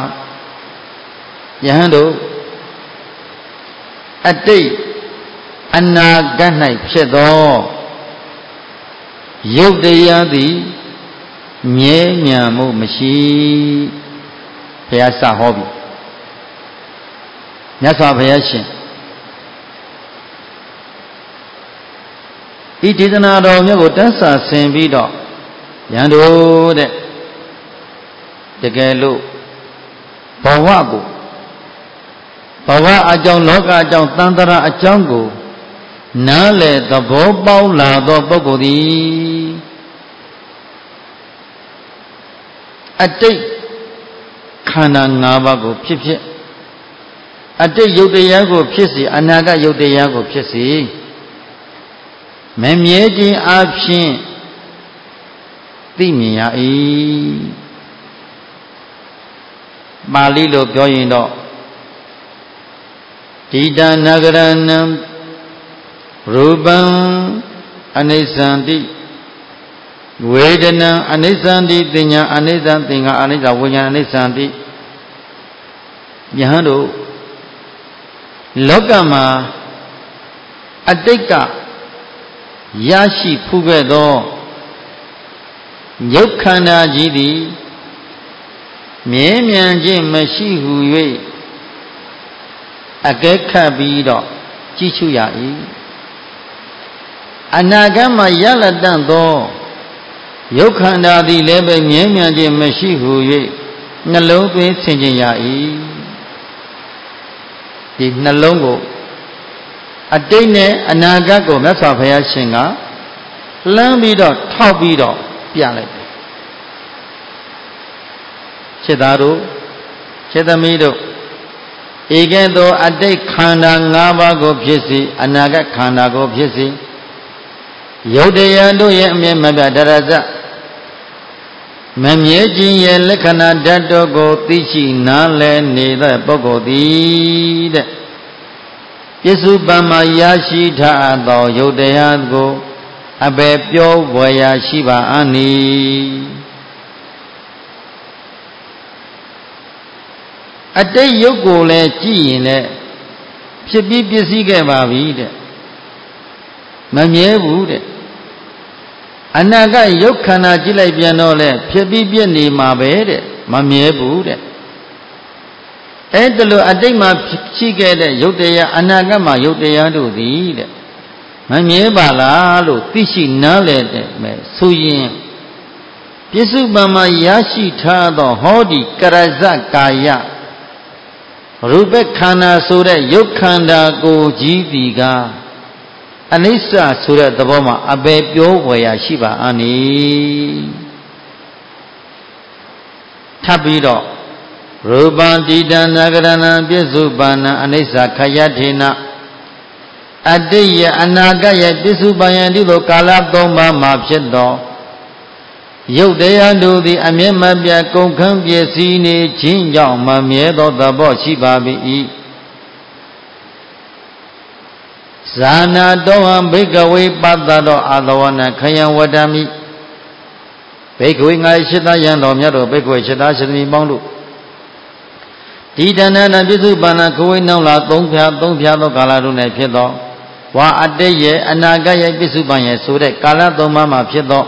ယဟန်တို့အတိတ်အနာဂတ်၌ဖြစ်သောယုတ်တရားသည်မြဲမြံမှုမရှိဘုရားစဟောပြီမြတ်စွာဘုရားရှင်ဤဒေသနာတော်မြတ်ကိုတန်းစာဆင်ပြီးတော့ယဟန်တို့တဲ့တကယ်လို့ဘဝကိုဘဝအကြောင်းလောကအကြောင်းသံတရာအကြောင်းကိုနားလေသဘောပေါက်လာသောပုဂ္ဂိုလ်သည်အတိတ်ခန္ဓာ၅ပါးကိုဖြစ်ဖြစ်အတိတ်ယုတ်တရားကိုဖြစ်စီအနာဂတ်ယုတ်တရားကိုဖြစ်စီမမြဲခြင်းအပြင်သိမြင်ရ၏ပါဠိလိုပြောရင်တော့တိတနဂရဏံရူပံအနိစ္စံတိဝေဒနံအနိစ္စံတိသင်ညာအနိစ္စံသင်္ခါအနိစ္စဝိညာဏအနိစ္စံတိယဟန်တို့လောကမှာအတိတ်ကရရှိဖူးခဲ့သောယုတ်ခန္ဓာကြီးသည်မြဲမြံခြင်းမရှိဟု၍အကဲခတ်ပြီးတော့ကြည့်ရှုရ၏အနာဂတ်မှာရလတ္တသောယုတ်ခန္ဓာသည်လည်းပဲမြဲမြံခြင်းမရှိဟု၍နှလုံးသွင်းဆင်ခြင်ရ၏ဒီနှလုံးကိုအတိတ်နဲ့အနာဂတ်ကိုမြတ်စွာဘုရားရှင်ကလှမ်းပြီးတော့ထောက်ပြီးတော့ပြလိုက်တယ်ခြေသားတို့ခြေသမီးတို့ဧကဲ့သို့အတိတ်ခန္ဓာ၅ပါးကိုဖြစ်စေအနာဂတ်ခန္ဓာကိုဖြစ်စေယုတ်တရားတို့ရဲ့အမြဲမပြတရဇမမြဲခြင်းရဲ့လက္ခဏာဓာတ်တို့ကိုသိရှိနားလည်နေတဲ့ပုဂ္ဂိုလ်သည်တဲ့ပြစ္စုပန်မှာရရှိထားသောယုတ်တရားကိုအဘယ်ပြောဝယ်ရာရှိပါအနိအတိတ်ယုတ်ကိုလည်းကြည့်ရင်လည်းဖြစ်ပြီးပြည့်စည်ခဲ့ပါပြီတဲ့မမြဲဘူးတဲ့အနာဂတ်ယုတ်ခန္ဓာကြည့်လိုက်ပြန်တော့လေဖြစ်ပြီးပြည့်နေမှာပဲတဲ့မမြဲဘူးတဲ့အဲ့ဒါလို့အတိတ်မှာရှိခဲ့တဲ့ယုတ်တရားအနာဂတ်မှာယုတ်တရားတို့သည်တဲ့မမြဲပါလားလို့သိရှိနားလည်တဲ့မဲ့ဆိုရင်ပြစ္စုပန်မှာရရှိထားသောဟောဒီကရဇကာယရူပခန္ဓာဆိုတဲ့ယုတ်ခန္ဓာကိုကြီးသည်ကအနိစ္စဆိုတဲ့သဘောမှာအဘယ်ပြောဝယ်ရရှိပါအနိထပ်ပြီးတော့ရူပံတိတံနဂရဏံပြစ္စုပန်နံအနိစ္စခယထေနအတိတ်ရဲ့အနာဂတ်ရဲ့ပြစ္စုပန်ရဲ့ဒီလိုကာလသုံးပါးမှာဖြစ်သောယုတ်တရားတို့သည်အမြဲမပြတ်ကုန်ခန်းပြည့်စည်နေခြင်းကြောင့်မမြဲသောသဘောရှိပါ၏ဇာနာတောဟံဘိကဝေပတ္တတော်အာသဝနာခယံဝတ္တမိဘိကဝေငါရှိသားယံတော်မြတ်တော်ဘိကဝေရှိသားရှိသမီးပေါင်းတို့ဒီတဏ္ဍနာပြစ္စုပန်နာခဝေနောက်လာသုံးဖြာသောကာလတို့၌ဖြစ်သောဝါအတိတ်ရဲ့အနာဂတ်ရဲ့ပြစ္စုပန်ရဲ့ဆိုတဲ့ကာလသုံးပါးမှာဖြစ်သော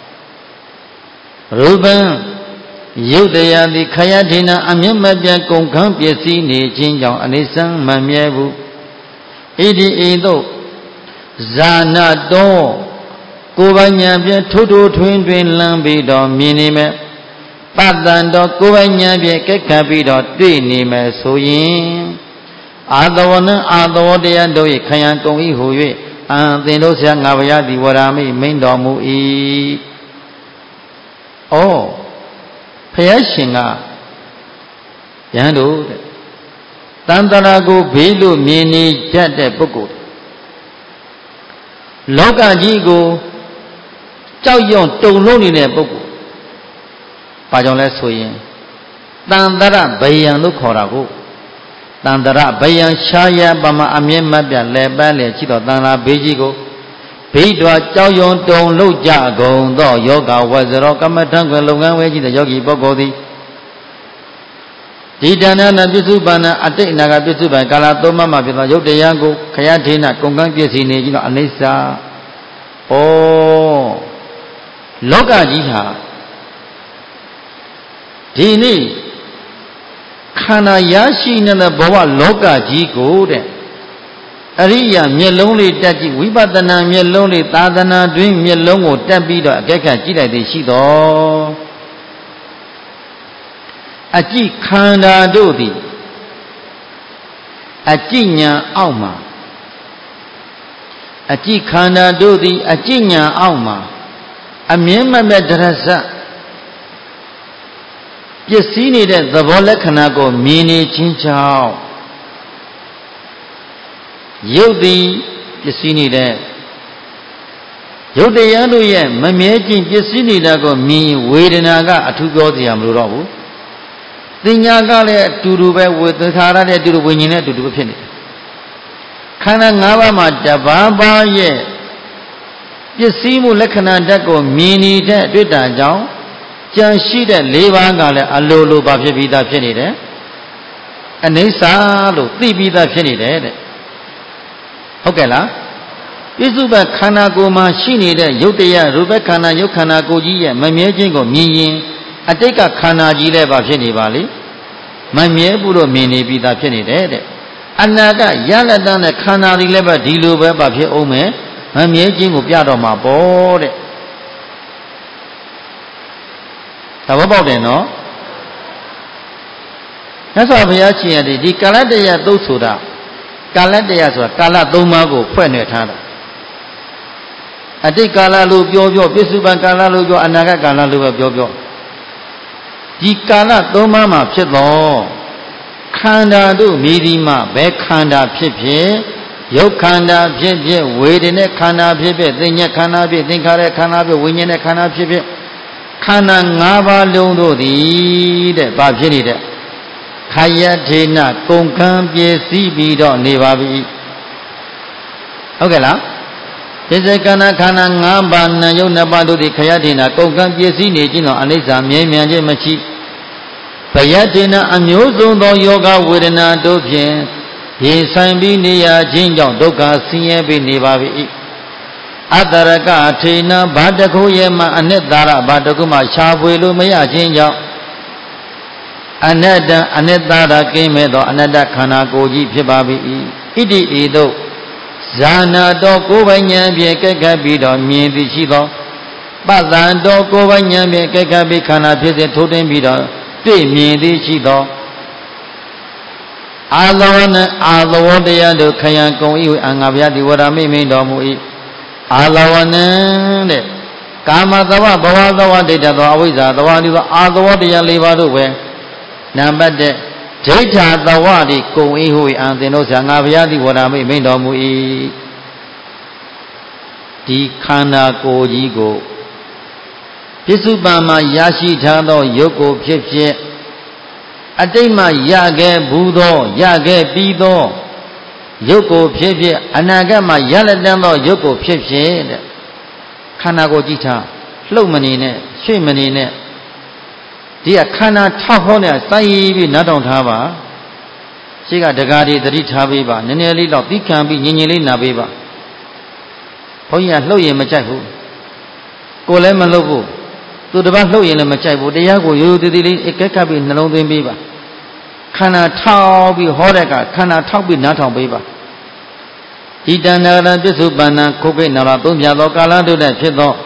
ရူပံယုတ်တရားသည်ခယထေနအမြင့်မပြတ်ကုန်ခန်းပစ္စည်းနေခြင်းကြောင့်အနိစ္စံမမြဲဘူးဣတိဣသို့ဇာနာတောကိုယ်ပိုင်ဉာဏ်ဖြင့်ထိုးထိုးထွင်းထွင်းလမ်းပြီးတော့မြင်နေမယ်ပတ္တန်တော်ကိုယ်ပိုင်ဉာဏ်ဖြင့်ကဲ့ခတ်ပြီးတော့တွေ့နေမယ်ဆိုရင်အာသဝနံအာသဝတရားတို့၏ခယံကုန်၏ဟူ၍သင်တို့ဆရာငါဘုရားသည်ဝရမိမိန်တော်မူ၏ဩဘုရားရှင်ကယဟန်တို့တဲ့တန်တရာကိုဘေးလို့မြင်နေတတ်တဲ့ပုဂ္ဂိုလ်လောကကြီးကိုကြောက်ရွံ့တုန်လှုပ်နေတဲ့ပုဂ္ဂိုလ်ဘာကြောင့်လဲဆိုရင်တန်တရဘယံလို့ခေါ်တာကိုတန်တရဘယံရှားရပမအမြင့်မပြလဲပန်းလေရှိတော့တန်လာဘေးကြီးကိုဘိတော်ကြောက်ရွံ့တုန်လှုပ်ကြကုန်သောယောဂဝဇ္ဇရောကမ္မထံကွယ်လုပ်ငန်းဝဲကြီးတဲ့ယောဂီပုဂ္ဂိုလ်သည်ဒီတဏ္ဍနာပြစ္စုပန်နာအတိတ်အနာဂတ်ပြစ္စုပန်ကာလသုံးပါးမှာဖြစ်သောယုတ်တရားကိုခယထေနကုန်ကန်းပြည့်စည်နေခြင်းတော့အနိစ္စဩလောကကြီးဟာဒီနေ့ခန္ဓာရရှိနေတဲ့ဘဝလောကကြီးကိုတဲ့အရိယာမျက်လုံးလေးတက်ကြည့်ဝိပဿနာမျက်လုံးလေးသာသနာတွင်မျက်လုံးကိုတက်ပြီးတော့အကဲခတ်ကြည့်လိုက်သည်ရှိတော်အကြည့်ခန္ဓာတို့သည်အကြည့်ဉာဏ်အောက်မှာအကြည့်ခန္ဓာတို့သည်အကြည့်ဉာဏ်အောက်မှာအမြဲမပြတ်တရဇပစ္စည်းနေတဲ့သဘောလက္ခဏာကိုမြင်နေခြင်းကြောင့်ရုပ်သည်ပစ္စည်းနေတဲ့ယုတ်တရားတို့ရဲ့မမြဲခြင်းပစ္စည်းနေတာကိုမြင်ဝေဒနာကအထူးပြောစရာမလိုတော့ဘူးသင်ညာကလည်းအတူတူပဲဝေသခါရတဲ့အတူတူဝိညာဉ်နဲ့အတူတူပဲဖြစ်နေတယ်ခန္ဓာ၅ပါးမှာတဘာဘာရဲ့ပစ္စည်းမှုလက္ခဏာဓာတ်ကိုမြင်နေတဲ့အတွေ့အကြုံကြောင့်ကြံရှိတဲ့၄ပါးကလည်းအလိုလိုပါဖြစ်ပြီးသားဖြစ်နေတယ်အနိစ္စလို့သိပြီးသားဖြစ်နေတယ်တဲ့ဟုတ်ကဲ့လားပြစ္ဆုတ်ခန္ဓာကိုယ်မှာရှိနေတဲ့ယုတ်တရားရူပခန္ဓာယုတ်ခန္ဓာကိုယ်ကြီးရဲ့မမြဲခြင်းကိုမြင်ရင်အတိတ်ကခန္ဓာကြီးလည်းပါဖြစ်နေပါလေမမြဲဘူးလို့မြင်နေပြီးသားဖြစ်နေတယ်တဲ့အနာကရလတ္တနဲ့ခန္ဓာတွေလည်းပဲဒီလိုပဲပါဖြစ်အောင်မယ်မမြဲခြင်းကိုပြတော့မှာပေါ့တဲ့သဘောပေါက်တယ်နော်မြတ်စွာဘုရားရှင်ရည်ဒီကာလတရားသုတ်ဆိုတာကာလတရားဆိုတာကာလ၃ပါးကိုဖွဲ့နေထားတာအတိတ်ကာလလို့ပြောပြစ္စုပန်ကာလလို့ပြောအနာဂတ်ကာလလို့ပဲပြောဒီကာလ၃ပါးမှာဖြစ်တော့ခန္ဓာတို့မိဒီမှာဘယ်ခန္ဓာဖြစ်ဖြစ်ယုတ်ခန္ဓာဖြစ်ဖြစ်ဝေဒနာခန္ဓာဖြစ်ဖြစ်သင်္ညက်ခန္ဓာဖြစ်သင်္ခါရခန္ဓာဖြစ်ဝိညာဉ်နဲ့ခန္ဓာဖြစ်ဖြစ်ခန္ဓာ၅ပါးလုံးတို့သည်တဲ့ဘာဖြစ်နေတဲ့ခယထေနကုန်ကံပြည့်စည်ပြီးတော့နေပါပြီဟုတ်ကဲ့လားဒီစေကနာခန္ဓာ၅ပါးနာယုတ်နှစ်ပါးတို့သည်ခယထေနကုန်ကံပြည့်စည်နေခြင်းတော့အနိစ္စမြဲမြံခြင်းမရှိဘယထေနအမျိုးစုံသောယောဂဝေဒနာတို့ဖြင့်ရင်ဆိုင်ပြီးနေရခြင်းကြောင့်ဒုက္ခဆင်းရဲပြီးနေပါပြီအတ္တရကထေနဘာတခုရဲ့မှအနှစ်သာရဘာတခုမှရှားဖွေလို့မရခြင်းကြောင့်အနတ္တအနိတ္တရာကင်းမဲ့သောအနတ္တခန္ဓာကိုယ်ကြီးဖြစ်ပါ၏ဣတိဤသို့ဇာနာတော်ကိုယ်ပိုင်ဉာဏ်ဖြင့်ကဲ့ကပ်ပြီးတော့မြင်သိရှိသောပသံတော်ကိုယ်ပိုင်ဉာဏ်ဖြင့်ကဲ့ကပ်ပြီးခန္ဓာဖြစ်စေထိုးတင်ပြီးတော့တွေ့မြင်သိရှိသောအာလောနဲ့အာလောတရားတို့ခယံကုံဤအငါဗျာတိဝရမိမိန်တော်မူ၏အာလောနံတဲ့ကာမသဝဘဝသဝဒိဋ္ဌသောအဝိဇ္ဇာသဝတိသောအာလောတရား၄ပါးတို့ပဲနံပါတ်1ဒိဋ္ဌာသဝတိကုံဤဟုအံသင်တို့ဆရာငါဘုရားသည်ဝရမိမိန်တော်မူ၏ဒီခန္ဓာကိုယ်ကြီးကိုပစ္စုပန်မှာရရှိထားသောယုတ်ကိုဖြစ်ဖြစ်အတိတ်မှာရခဲ့ဘူးသောရခဲ့ပြီးသောယုတ်ကိုဖြစ်ဖြစ်အနာဂတ်မှာရလက်တန်းသောယုတ်ကိုဖြစ်ဖြစ်တဲ့ခန္ဓာကိုယ်ကြည့်ထားလှုပ်မနေနဲ့ရွှေ့မနေနဲ့ဒီကခန္ဓာထောက်ဟောနေစိုက်ပြီးနားတောင်ထားပါရှိကဒကာတွေသတိထားပေးပါနည်းနည်းလေးတော့သိခံပြီးညင်ညင်လေးနာပေးပါဘုန်းကြီးကလှုပ်ရင်မကြိုက်ဘူးကိုယ်လည်းမလှုပ်ဘူးသူတစ်ပတ်လှုပ်ရင်လည်းမကြိုက်ဘူးတရားကိုရိုးရိုးသေးသေးလေးအကဲကပ်ပြီးနှလုံးသွင်းပေးပါခန္ဓာထောက်ပြီးဟောတဲ့ကခန္ဓာထောက်ပြီးနားထောင်ပေးပါဣတံနာရပစ္စုပန္နခုခိနာရသုံးပြသောကာလတို့၌ဖြစ်သော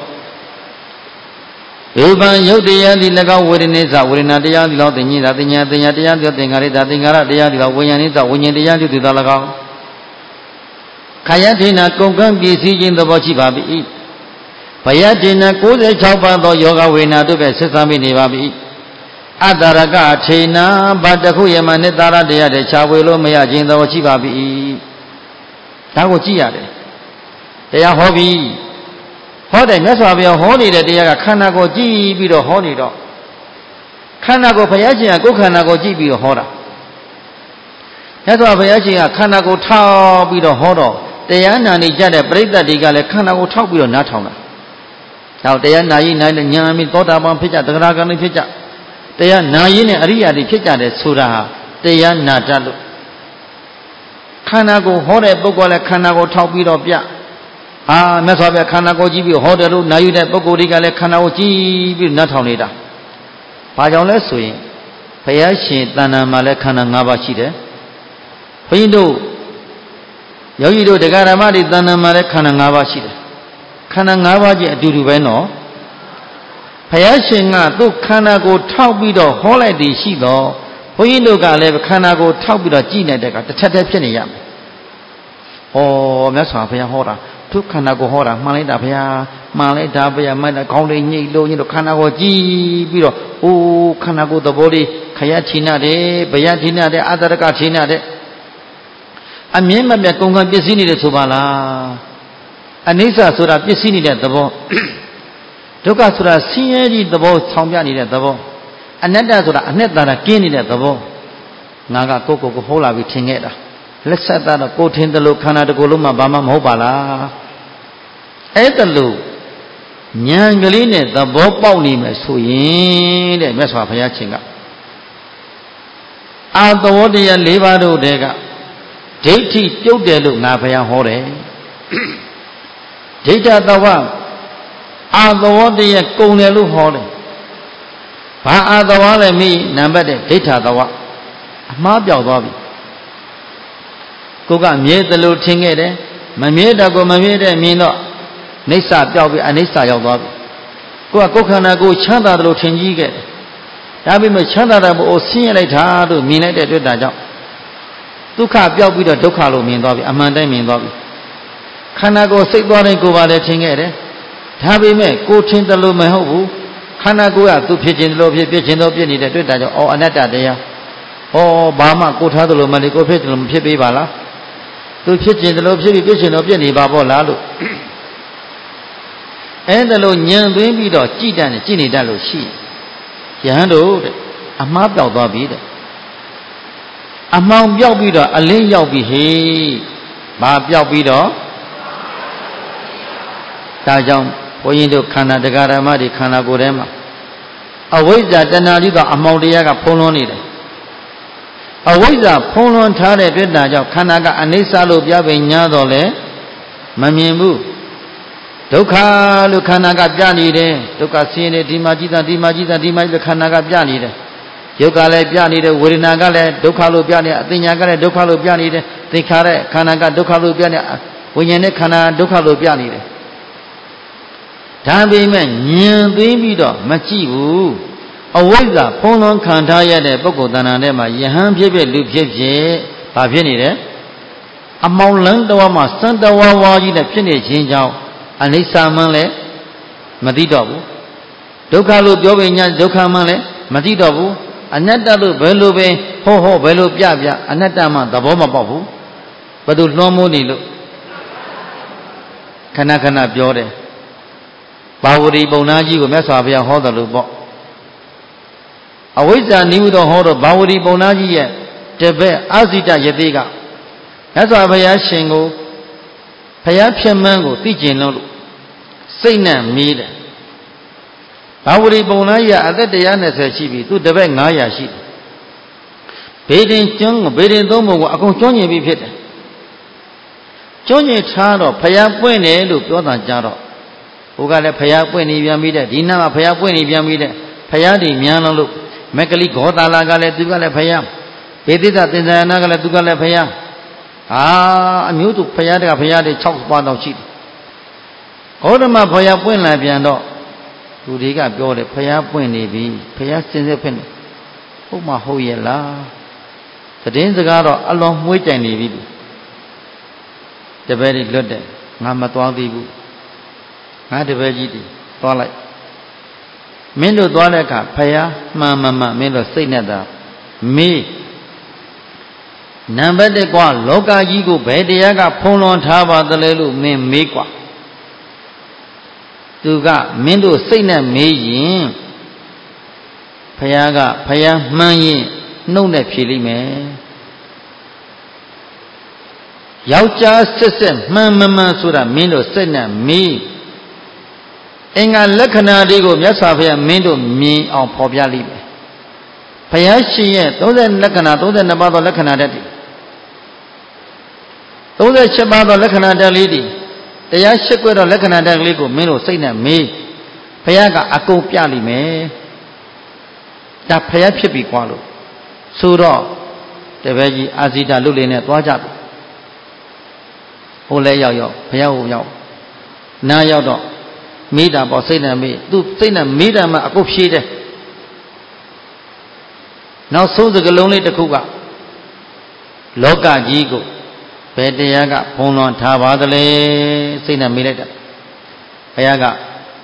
ဧဗံယုတ်တရားသည်၎င်းဝေဒနေသဝေဒနာတရားသည်လောသင်္ညသာသင်ညာသင်ညာတရားသည်သင်္ခါရသသင်္ခါရတရားသည်လောဝိညာဉ်သဝိညာဉ်တရားသည်သော၎င်းခယထေနကုန်ကံပြည့်စည်ခြင်းသဘောရှိပါ၏ဘယထေန96ပါးသောယောဂဝေဒနာတို့ပဲဆက်ဆံမိနေပါ၏အတ္တရကထေနဘာတခုယမနိတ္တရတရားတဲ့ခြားဝေလို့မရခြင်းသဘောရှိပါ၏ဒါကိုကြည့်ရတယ်တရားဟောပြီဟောတယ်မြတ်စွာဘုရားဟောနေတဲ့တရားကခန္ဓာကိုကြည့်ပြီးတော့ဟောနေတော့ခန္ဓာကိုဘုရားရှင်ကကိုယ်ခန္ဓာကိုကြည့်ပြီးတော့ဟောတာမြတ်စွာဘုရားရှင်ကခန္ဓာကိုထောက်ပြီးတော့ဟောတော့တရားနာနေကြတဲ့ပရိသတ်တွေကလည်းခန္ဓာကိုထောက်ပြီးတော့နားထောင်တာနောက်တရားနာရင်နိုင်တဲ့ဉာဏ်အမိသောတာပန်ဖြစ်ကြသဂရဂံတွေဖြစ်ကြတရားနာရင်နဲ့အရိယာတွေဖြစ်ကြတယ်ဆိုတာဟာတရားနာတတ်လို့ခန္ဓာကိုဟောတဲ့ပုဂ္ဂိုလ်လည်းခန္ဓာကိုထောက်ပြီးတော့ပြမြတ်စွာဘုရားခန္ဓာကိုကြည့်ပြီးဟောတယ်လို့နာယူတဲ့ပုဂ္ဂိုလ်တွေကလည်းခန္ဓာကိုကြည့်ပြီးနားထောင်နေတာဘာကြောင့်လဲဆိုရင်ဘုရားရှင်တဏ္ဍာမှာလည်းခန္ဓာ၅ပါးရှိတယ်ဘုန်းကြီးတို့ယောဂီတို့တရားဓမ္မတွေတဏ္ဍာမှာလည်းခန္ဓာ၅ပါးရှိတယ်ခန္ဓာ၅ပါးချင်းအတူတူပဲနော်ဘုရားရှင်ကသူ့ခန္ဓာကိုထောက်ပြီးတော့ဟောလိုက်တည်ရှိတော့ဘုန်းကြီးတို့ကလည်းခန္ဓာကိုထောက်ပြီးတော့ကြည်နေတဲ့ကတစ်ထက်တည်းဖြစ်နေရမယ်ဟောမြတ်စွာဘုရားဟောတာသူခန္ဓာကိုဟောတာမှန်လိုက်တာဘုရားမှန်လိုက်တာဘုရားမှန်တာခေါင်းလေးညှိလို့ညှိလို့ခန္ဓာကိုကြည်ပြီးတော့အိုးခန္ဓာကိုသဘောလေးခယထိနာတယ်ဘယထိနာတယ်အတ္တရကထိနာတယ်အမြင်မပြတ်ကုန်ကံပစ္စည်းနေတယ်ဆိုပါလား Anisa sura pisini de dabo. Dukkha sura siyeji dabo sambya ni de dabo. Anatta sura anatta kini de dabo. Naga koko hola bi thingeda. Let's set that up. Go to the look, Canada, Goluma, Bama, Mobala. Etalu Nyangaline, the Boponi, Mesui, the Meswa Payachinga. Out the water and Levado Dega. Dati, Yodelu, Napaya Hore. Data the one. Out the water and Konelu Hore. Pa the one and me, number the data the one. Mabia Bobby. Koga made the little thing at it. Mameda go Mameda Mino. Nisa Piabi and Nisa Yababi. Go a coconut go chanda the little thing you get. Yabi me chanda or seen later to mean it at that job. Duka Piabi the Dokalo mean Dobby, Amanda mean Dobby. Kana go sick one and go about the thing at it. Tabi me go change the low mehobu. Kana go out to pigeon low pigeon of Jenny that job or another day. Oh, Bama go to the Lomanico Petrol Pipi Bala. To kitchen the lobby vision of Jenny Babo Lalo. And the low young baby dog, Chitan, Ginny Dallo, she. Yando, a map of Bobby. A mount Yobida, a lay Yobi, he. Bab Yobida. Tajam, Poyindo Kana, the Garamadi, Kana Gorema. Away that Danalida, a Maudiaga Polonida. A waiter, Polon Tare, Vidaja, Kanaga, Anisa Lubia, Vinyadole, Mamimu. Doka, Lukanaga Jani, Doka Sine, Dimajita, Dimajita, Kanaga Jani. Yokale Piani, Wirinagale, Doka Lubiani, Atheniagale, Doka Lubiani, Tikare, Kanaga, Doka Lubiani, Winyane Kana, Doka Lubiani. Tabi men, Nyan Bibido, Machivu. A waiter, Polon Kantaya, the Bocodana, Yaham Pibe, Lupje, Pavinide. A Mount the Wama, Santa Wawa, in the Pinny change out, and Lisa Male, Madidobu. Dokalu Jovinia, Dokamale, Madidobu, Anatalu, Belube, Ho, Belu Piabia, Anatama, the Boma Babu, but do no money look. Kanakana Biore. Bawuri Bonaji, Messavia, Hodalu. A waiter knew the horror Bawuri Bonaji yet, Tebe, Azita Yediga. That's why Paya Shingo, Payapia Mango, teaching no Saina mead. Bawuri Bonaya at the Diana said she to the bank Naya she. Bathing Chung, bathing Domo, a conjoining be fit. Johnny Charo, Paya Puene, look, Yoda Jaro. Who got a Paya Puene Yamida, Dina Paya Puene Yamida, Payadi Miano look. Mekali Gota Lagale Dugale Paya. Pedita Tinanagale Dugale Paya. Ah, I knew to Payada Payade Chops Bond of Cheat. Odama Paya Point Labiano. Udiga Biore Paya Point Nevi, Paya Sinsepen. Oh, my hoyela. The Denzagaro along with a navy. The very good day. Namatwadi. Not the veggie. Twilight. Mendo Dwaleka, Paya, Mamma, Melo Sinada, me. Number the Gua, Loka Yigo, Bediaga, Polon Taba, the Lelu, me Mequa. Duga, Mendo Sina me, Payaga, Paya, Maye, no nepili me. Yaucha Sissem, Mamma Sura, Mendo Sina me. Enga Lakana Digo, Yasavia, Mendo, me, or Pobia Libe. Payashi, those and Lakana, those and about the Lakana daddy. Those are Shababa Lakana lady. The Yashakwa Lakana Dagligo, Mendo, Saina, me. Payaga, Ako Piali me. That Payapi Qualo. Suro, the veggie Azita Lulina, Wajab. Ole Yayo, Payao Yao. Na Yado. Mida about Saina me, do Saina Mida Akupshide. Now so the Galone the Kuga Loka Jigo Pediaga Ponon Tabadale Saina Mileta Ayaga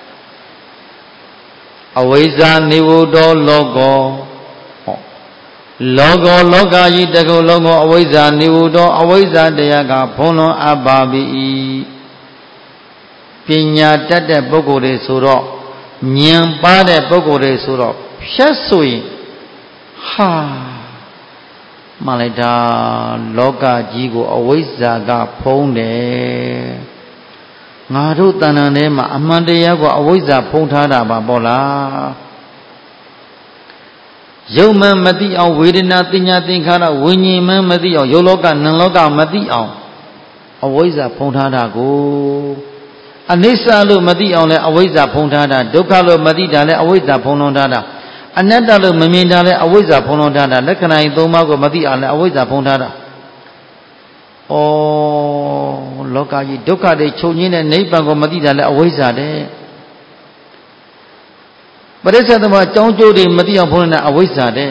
Aweza Nivudo Logo Loga Yitago Logo Aweza Nivudo Aweza Deaga Pono Ababi ညာတတ်တဲ့ပုဂ္ဂိုလ်တွေဆိုတော့ဉာဏ်ပါတဲ့ပုဂ္ဂိုလ်တွေဆိုတော့ဖြတ်ဆိုရင်ဟာမှန်လိုက်တာလောကကြီးကိုအဝိဇ္ဇာကဖုံးတယ်ငါတို့တဏ္ဍာထဲမှာအမှန်တရားကိုအဝိဇ္ဇာဖုံးထားတာပါပေါ့လားယုံမှန်မသိအောင်ဝေဒနာတင်ညာသင်္ခါရဝိညာဉ်မှန်မသိအောင်ယုတ်လောကနံလောကမသိအောင်အဝိဇ္ဇာဖုံးထားတာကိုအနိစ္စလို့မသိအောင်လဲအဝိဇ္ဇာဖုံးထားတာဒုက္ခလို့မသိတာလဲအဝိဇ္ဇာဖုံးလွှမ်းထားတာအနတ္တလို့မမြင်တာလဲအဝိဇ္ဇာဖုံးလွှမ်းထားတာလက္ခဏာ၃ပါးကိုမသိအောင်လဲအဝိဇ္ဇာဖုံးထားတာဩလောကကြီးဒုက္ခတွေချုပ်ငြင်းတဲ့နိဗ္ဗာန်ကိုမသိတာလဲအဝိဇ္ဇာတဲ့ပရိစ္ဆေသမအကြောင်းကျိုးတွေမသိအောင်ဖုံးလွှမ်းတာအဝိဇ္ဇာတဲ့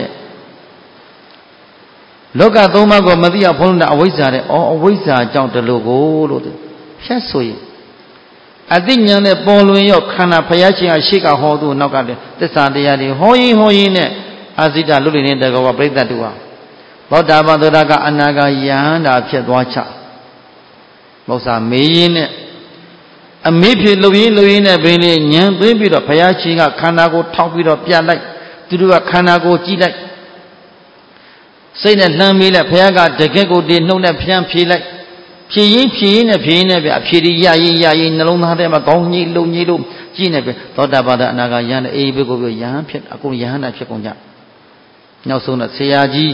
လောက၃ပါးကိုမသိအောင်ဖုံးလွှမ်းတာအဝိဇ္ဇာတဲ့ဩအဝိဇ္ဇာကြောင့်တလို့ကိုလို့ဖြတ်ဆိုရင်အသိဉာဏ်နဲ့ပေါ်လွင်ရောက်ခန္ဓာဘုရားရှင်အရှိကဟောသူနောက်ကလည်းသစ္စာတရားတွေဟောရင်နဲ့အာဇိတလွတ်နေတဲ့ကောပရိသတ်တို့ဟာသောတာပန်သောတာကအနာဂါယဟန္တာဖြစ်သွားချမောက္ခမေးရင်နဲ့အမေးဖြစ်လုံရင်နဲ့ဘင်းလေးဉာဏ်သိပြီးတော့ဘုရားရှင်ကခန္ဓာကိုထောက်ပြီးတော့ပြလိုက်သူတို့ကခန္ဓာကိုကြည့်လိုက်စိတ်နဲ့လှမ်းမေးလိုက်ဘုရားကတကယ့်ကိုဒီနှုတ်နဲ့ဖြန်းဖြေလိုက်ဖြည့်ရင်နဲ့ဗျအဖြေရရင်နှလုံးသားထဲမှာကောင်းကြီးလုံကြီးလို့ကြည့်နေပြီသောတာပတ္တအနာဂါယဟန်အေးဘိကိုယဟန်ဖြစ်အကုန်ယဟန်တာဖြစ်ကုန်ကြနောက်ဆုံးတော့ဆရာကြီး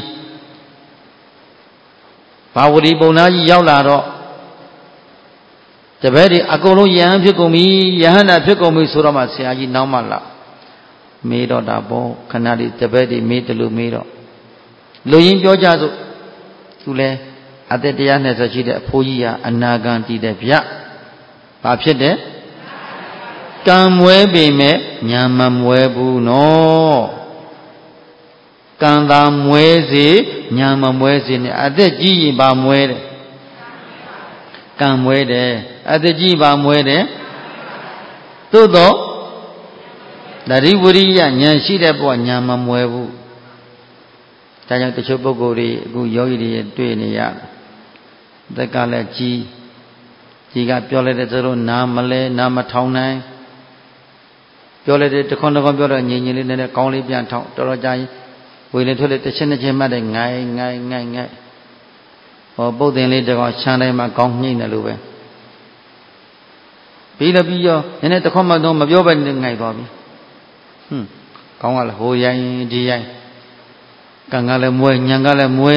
ဘာဝတိပုံနာကြီးရောက်လာတော့တပည့်တွေအကုန်လုံးယဟန်ဖြစ်ကုန်ပြီယဟန်တာဖြစ်ကုန်ပြီဆိုတော့မှဆရာကြီးနောက်မှလာမေးတော့တာပေါ့ခဏလေးတပည့်တွေမေးတယ်လို့မေးတော့လူရင်းပြောကြစို့သူလဲအသက်တရားနဲ့ဆိုရှိတဲ့အဖိုးကြီးဟာအနာဂံတည်တဲ့ဗျ။ဘာဖြစ်တဲ့ကံမွဲပေမဲ့ညာမမွဲဘူးနော်။ကံသာမွဲစေညာမမွဲစေနဲ့အသက်ကြီးရင်ဘာမွဲတယ်။ကံမွဲတယ်အသက်ကြီးဘာမွဲတယ်။သို့တော့တတိဝရိယဉာဏ်ရှိတဲ့ဘဝညာမမွဲဘူး။ဒါကြောင့်တချို့ပုဂ္ဂိုလ်တွေအခုယောဂီတွေတွေ့နေရတယ်တက်ကလည်းကြီးကပြောလိုက်တဲ့သူတို့နားမလဲနားမထောင်နိုင်ပြောလိုက်တဲ့တခွန်းပြောတော့ငြိမ်လေးနဲ့ကောင်းလေးပြန်ထောင်တော်တော်ကြာရင်ဝေလင်းထွက်လိုက်တစ်ချက်နှစ်ချက်မှတ်တယ်ငိုင်းဟောပုတ်တင်လေးတကောင်ခြံတိုင်းမှာကောင်းညှိနေလို့ပဲပြီးတော့ပြီးရောနည်းနည်းတခွန်းမှတော့မပြောပဲငိုင်းသွားပြီကောင်းကလည်းဟိုရိုင်းဒီရိုင်းကံကလည်းမွဲညံကလည်းမွဲ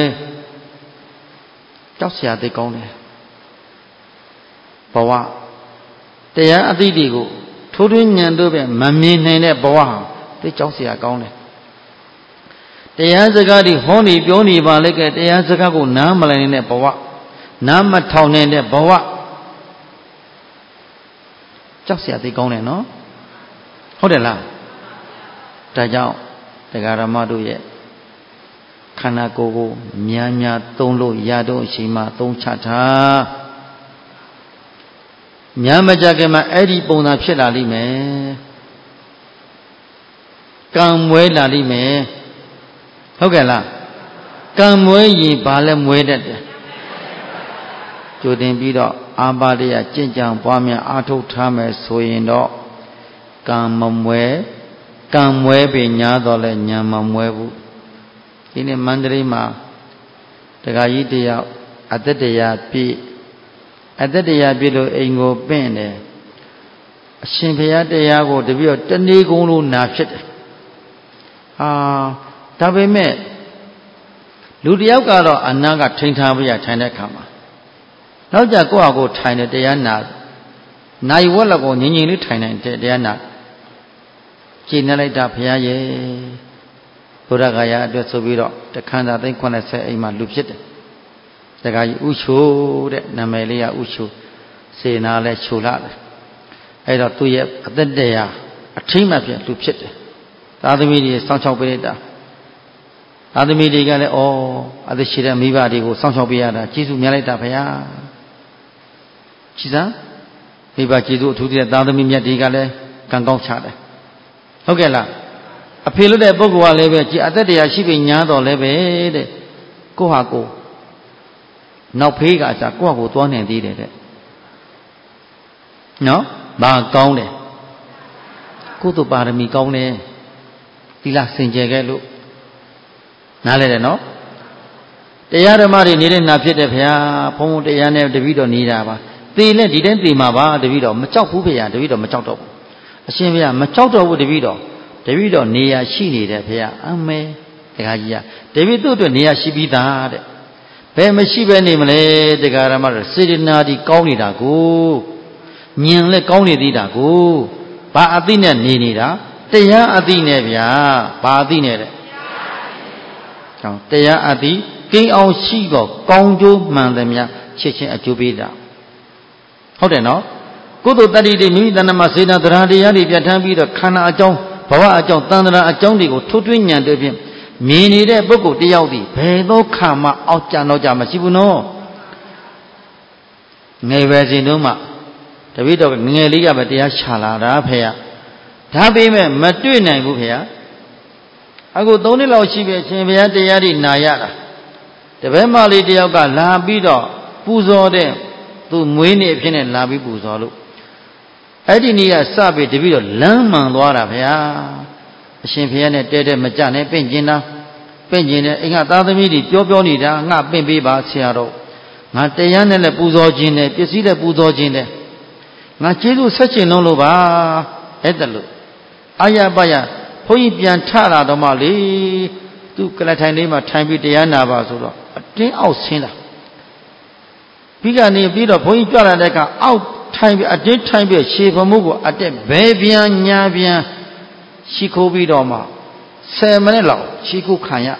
ကြောက်စရာသိကောင်းတယ်ဘဝတရားအသိတွေကိုထိုးထွင်းဉာဏ်တို့ပဲမမြင်နိုင်တဲ့ဘဝဟာသိကြောက်စရာကောင်းတယ်တရားစကားတွေဟောနေပြောနေပါလေကဲတရားစကားကိုနားမလည်နိုင်တဲ့ဘဝနားမထောင်နိုင်တဲ့ဘဝကြောက်စရာသိကောင်းတယ်နော်ဟုတ်တယ်လားဒါကြောင့်တရားဓမ္မတို့ရဲ့ခန္ဓာကိုယ်ကိုများသုံးလို့ရတော့အချိန်မှသုံးချတာများမကြခင်မှာအဲ့ဒီပုံစံဖြစ်လာလိမ့်မယ်ကံမွဲလာလိမ့်မယ်ဟုတ်ကဲ့လားကံမွဲရင်ဘာလဲမွဲတတ်တယ်ကြိုတင်ပြီးတော့အာပါဒရကြင်ကြံပွားများအာထုတ်ထားမယ်ဆိုရင်တော့ကံမမွဲကံမွဲပေညာတော့လဲညာမမွဲဘူးဒီနေ့မန္တလေးမှာတခါကြီးတယောက်အသက်တရားပြည့်လို့အိမ်ကိုပင့်တယ်အရှင်ဘုရားတရားကိုတပည့်တော်တနေ့ကုန်လို့နာဖြစ်တယ်ဒါပေမဲ့လူတယောက်ကတော့အနာကထိန်ထားပြရထိုင်တဲ့ခါမှာနောက်ကြကိုယ့်ဟာကိုယ်ထိုင်တယ်တရားနာနိုင်ဝက်လောက်ကိုငြိမ်လေးထိုင်နိုင်တယ်တရားနာကြည်နေလိုက်တာဘုရားရဲ့ဘုရားဂါယာအတွက်ဆိုပြီးတော့တခန္ဓာသိန်း80အိမ်မှာလူဖြစ်တယ်တခါကြီးဥချိုတဲ့နာမည်လေးကဥချိုစေနာလဲချိုလာတယ်အဲ့တော့သူ့ရဲ့အသက်တရားအထိမ့်မှဖြစ်လူဖြစ်တယ်သာသမီတွေစောင့်ရှောက်ပေးလိုက်တာသာသမီတွေကလည်းအသက်ရှိတဲ့မိဘတွေကိုစောင့်ရှောက်ပေးရတာကျေးဇူးများလိုက်တာဘုရားကြည်စမ်းမိဘကျေးဇူးအထူးသဖြင့်သာသမီမြတ်တွေကလည်းကံကောင်းချတယ်ဟုတ်ကဲ့လားအဖေလို့တဲ့ပုဂ္ဂိုလ်ကလည်းပဲကြည်အသက်တရားရှိပြီညာတော်လည်းပဲတဲ့ကိုဟာကိုနောက်ဖေးကအစားကိုဟာကိုသွားနေသေးတယ်တဲ့နော် Ba cao này cô tụ bà mi cao này đi lạc sinh chơi cái lúc nãy này nó để ra đó mà đi nè nạp chết đẹp ya phong để ra nè để biết đó nị ra ba tì lên đi đến tì mà ba để biết đó mà cháu phú về ya để biết đó mà cháu đâu xem bây giờ mà cháu đâu để biết đó nị ya xí nị đẹp ya anh mẹ để cái gì ya để biết tôi nị ya xí bị ta đấy bé mà xí bé nị mà lấy để cái ra mà sinh ra đi cao nị đã cô nhìn lên cao nị đi đã cô ba ở tì nè nị nị đã để ya ở tì nè bây giờ ba ở tì nè đấy để ya ở tì cái ông xí có cao chú mang đến nhà chết chết ở chỗ bị đãဟုတ်တယ်နော်ကုသိုလ်တတ္တိတွေမိမိတဏ္ဍမှာစေတနာတရားတရားတွေပြဋ္ဌာန်းပြီးတော့ခန္ဓာအကြောင်းဘဝအကြောင်းတန်ត្រာအကြောင်းတွေကိုထိုးထွင်းဉာဏ်တွေဖြင့်မြင်နေတဲ့ပုဂ္ဂိုလ်တယောက်ဒီဘယ်သောခါမှအောက်ကြတော့ကြမရှိဘူးနော်ငယ်ပဲစဉ်တုန်းမှတပည့်တော်ငယ်လေးကပဲတရားချလာတာဖေရဒါပေမဲ့မတွေ့နိုင်ဘူးဖေရအခု3နှစ်လောက်ရှိပြီအရှင်ဘုရားတရားတွေနာရတာတပည့်မလေးတယောက်ကလာပြီးတော့ပူဇော်တဲ့သူမွေးနေ့အဖြစ်နဲ့လာပြီးပူဇော်လို့အဲ့ဒီနေ့ကစပြီးတပည့်တော့လမ်းမှန်သွားတာဗျာအရှင်ဘုရားနဲ့တဲတဲမကြနဲ့ပင့်ကျင်တာပင့်ကျင်တဲ့အိမ်ကသားသမီးတွေပြောနေတာငါပင့်ပေးပါဆရာတော်ငါတရားနဲ့လည်းပူဇော်ခြင်းနဲ့ပစ္စည်းလည်းပူဇော်ခြင်းနဲ့ငါကျေးဇူးဆက်ကျင်လုံးလို့ပါအဲ့ဒါလို့အာရပယဘုန်းကြီးပြန်ထလာတော့မှလေသူကလထိုင်လေးမှာထိုင်ပြီးတရားနာပါဆိုတော့အတင်းအောက်ဆင်းတာပြီးကနေပြီးတော့ဘုန်းကြီးကြွလာတဲ့အခါအောက်ထိုင်ပြီးအတင်းထိုင်ပြီးရှေဖမှုကိုအတက်ဘဲပြန်ညာပြန်ရှိခိုးပြီးတော့မှ10မိနစ်လောက်ရှိခိုးခံရ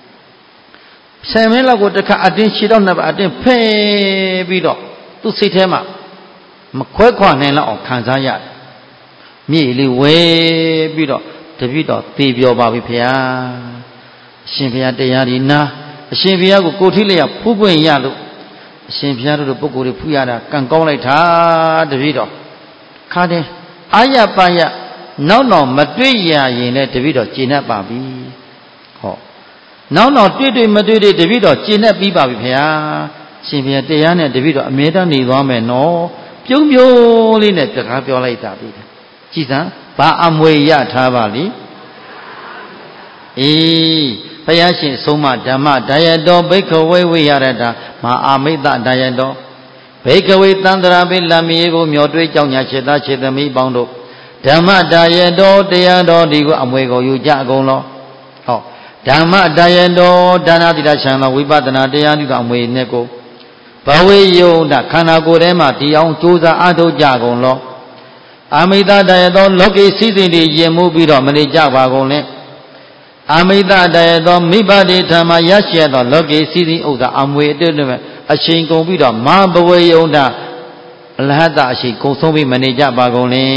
10မိနစ်လောက်ကိုတစ်ခါအတင်းရှေတော့နှစ်ပါအတင်းဖဲပြီးတော့သူ့စိတ်ထဲမှာမခွဲခွာနိုင်လောက်အောင်ခံစားရတယ်မြေလေးဝဲပြီးတော့တပည့်တော်သေပြောပါပြီဖေဟာအရှင်ဘုရားတရားဒီနာအရှင်ဘုရားကိုကိုထိလျက်ဖူးပွင့်ရလို့အရှင်ဘုရားတို့ပုဂ္ဂိုလ်တွေဖူးရတာကံကောင်းလိုက်တာတပည့်တော်ခါတယ်အာရပါယနောက်မတွေ့ရရင်လည်းတပည့်တော်ကျေနပ်ပါပြီဟောနောက်တွေ့မတွေ့တပည့်တော်ကျေနပ်ပြီးပါပြီဖေဟာအရှင်ဘုရားတရားနဲ့တပည့်တော်အမြဲတမ်းနေသွားမယ်နော်ပြုံးလေးနဲ့စကားပြောလိုက်တာပြီကြည်စမ်းဘာအမွေရထားပါလိအေးဘုရားရှင်အဆုံးမဓမ္မဒါယတော်ဘိက္ခဝေဝိရတမဟာအာမိတ္တဒါယတော်ဘိက္ခဝေသန္တရာပိလမီကိုမျောတွေးကြောင်းညာခြေသားခြေသမီးပေါင်းတို့ဓမ္မဒါယတော်တရားတော်ဒီကိုအမွေကိုယူကြအကုန်လုံးဟောဓမ္မဒါယတော်ဒါနတိရချမ်းသောဝိပဿနာတရားဒီကအမွေနဲ့ကိုဘဝေယုံတခန္ဓာကိုယ်ထဲမှာဒီအောင်ကြိုးစားအားထုတ်ကြကုန်လောအာမိတ္တဒါယတော်လောကီစည်းစိမ်တွေယဉ်မှုပြီးတော့မနေကြပါကုန်နဲ့အာမိတ္တဒါယတော်မိဘတွေဓမ္မရရှိသောလောကီစည်းစိမ်ဥစ္စာအမွေအတွင်းနဲ့အချိန်ကုန်ပြီးတော့မဘဝေယုံတအလဟတအရှိကုန်ဆုံးပြီးမနေကြပါကုန်နဲ့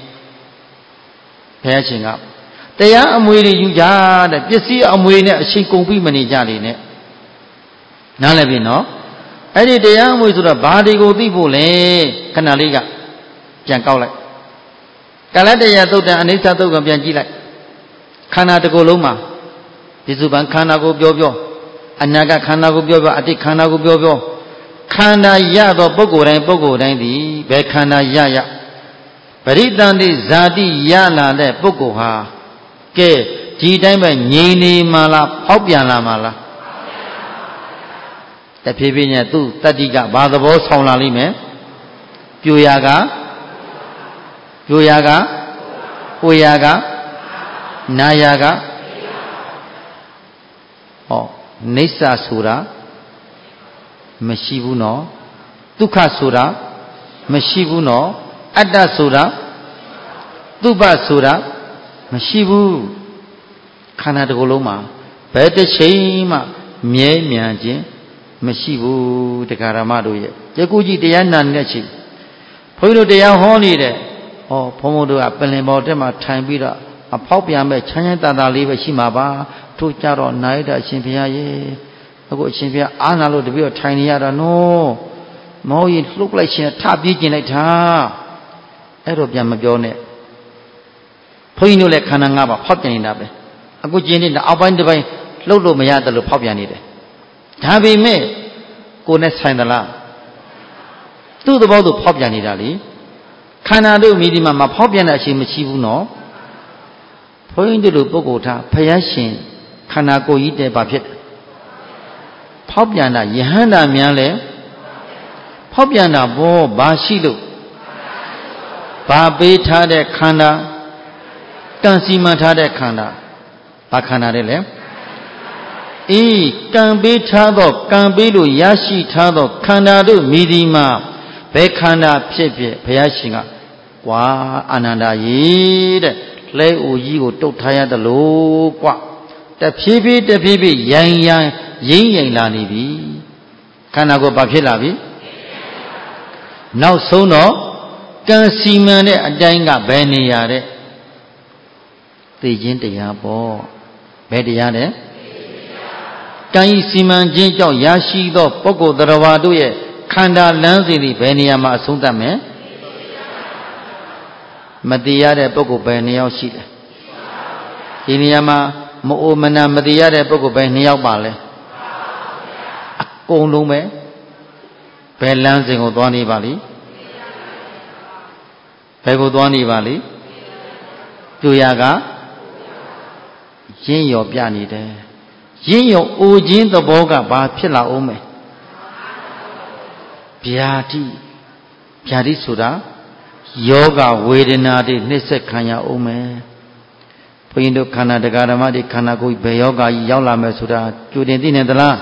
ဘုရားရှင်ကတရားအမွေတွေယူကြတဲ့ပစ္စည်းအမွေနဲ့အချိန်ကုန်ပြီးမနေကြနေနဲ့နားလည်ပြီနော်အဲ့ဒီတရားအမွေဆိုတော့ဘာတွေကိုသိဖို့လဲခဏလေးကပြန်ကောက်လိုက်ကာလတရားသုတ်တံအနိစ္စသုတ်ကပြန်ကြည့်လိုက်ခန္ဓာတစ်ခုလုံးမှာဒီစုပန်ခန္ဓာကိုပြောအနာကခန္ဓာကိုပြောအတိတ်ခန္ဓာကိုပြောခန္ဓာရသောပုဂ္ဂိုလ်တိုင်းသည်ဘယ်ခန္ဓာရပရိသန္တိဇာတိရလာတဲ့ပုဂ္ဂိုလ်ဟာကဲဒီတိုင်းပဲငြိမ်နေမှလားဖောက်ပြန်လာမှလားတဖြည်းဖြည်းနဲ့သူ့တတ္တိကဘာသဘောဆောင်လာလိမ့်မယ်ပြိုရာကကိုယ်ရာကနာရာကဟောနိစ္စဆိုတာမရှိဘူးနော်ဒုက္ခဆိုတာမရှိဘူးနော်အတ္တဆိုတာသုဘဆိုတာမရှိဘူးခန္ဓာတစ်ခုလုံးမှာဘယ်တစ်ချိန်မှမြဲမြံခြင်းမရှိဘူးတရားဓမ္မတို့ရဲ့ကျေကူကြီးတရားနာနေတဲ့ချိန်ဘုန်းကြီးတို့တရားဟောနေတဲ့ဘုန်းတို့ကပလင်ပေါ်တက်မှာထိုင်ပြီးတော့အဖောက်ပြန်မဲ့ချမ်းချမ်းသာသာလေးပဲရှိမှာပါထို့ကြတော့နာရတဲ့အရှင်ဘုရားရေအခုအရှင်ဘုရားအာနာလို့တပည့်တော်ထိုင်နေရတာနော်မောရင်လှုပ်လိုက်ရှင်ထပြေးကျင်လိုက်တာအဲ့တော့ပြန်မပြောနဲ့ဘုန်းကြီးတို့လည်းခန္ဓာ၅ပါးဖောက်ပြန်နေတာပဲအခုကျင်နေတာအောက်ပိုင်းတစ်ပိုင်းလှုပ်လို့မရတယ်လို့ဖောက်ပြန်နေတယ်ဒါပေမဲ့ကိုယ်နဲ့ဆိုင်သလားသူ့သဘောသူဖောက်ပြန်နေတာလေခန္ဓာတို့မိဒီမှာဖောက်ပြန်တဲ့အချိန်မရှိဘူးနော်ဘုန်းကြီးတို့ပုဂ္ဂိုလ်ထားဖယားရှင်ခန္ဓာကိုယ်ကြီးတဲ့ဘာဖြစ်ဖောက်ပြန်တာယဟန္တာများလဲဖောက်ပြန်တာဘောဘာရှိလို့ဘာပေးထားတဲ့ခန္ဓာကံစီမံထားတဲ့ခန္ဓာဘာခန္ဓာတဲ့လဲအေးကံပေးထားသောကံပေးလို့ရရှိထားသောခန္ဓာတို့မိဒီမှာဘယ်ခန္ဓာဖြစ်ဖြစ်ဘုရားရှင်ကကွာအာနန္ဒာရေတဲ့လဲအိုကြီးကိုတုတ်ထားရတယ်လို့ကွာတဖြည်းဖြည်းရိုင်ရိမ့်လာနေပြီခန္ဓာကိုယ်ဘာဖြစ်လာပြီနောက်ဆုံးတော့ကံစီမံတဲ့အတိုင်းကဘယ်နေရတဲ့သိခြင်းတရားပေါ့ဘယ်တရားလဲကံဤစီမံခြင်းကြောင့်ရရှိသောပုဂ္ဂိုလ်တရားဝါတို့ရဲ့ခန္ဓာလမ်းစဉ်ဒီဘယ်နေရာမှာအဆုံးသတ်မယ်မတရားတဲ့ပုဂ္ဂိုလ်ဘယ်နှယောက်ရှိလဲဒီနေရာမှာမအိုမနာမတရားတဲ့ပုဂ္ဂိုလ်ဘယ်နှယောက်ပါလဲအကုန်လုံးပဲဘယ်လမ်းစဉ်ကိုသွားနေပါလိဘယ်ကိုသွားနေပါလိသူရကရင်းရော်ပြနေတယ်ရင်းရော်အိုခြင်းသဘောကဘာဖြစ်လာအောင်မယ်ဗျာတိဆိုတာယောဂဝေဒနာတွေနှိစ္စခံရအောင်မယ်ဘုန်းကြီးတို့ခန္ဓာတရားဓမ္မတွေခန္ဓာကိုယ်ဘယ်ယောဂကြီးရောက်လာမယ်ဆိုတာကြိုတင်သိနေသလား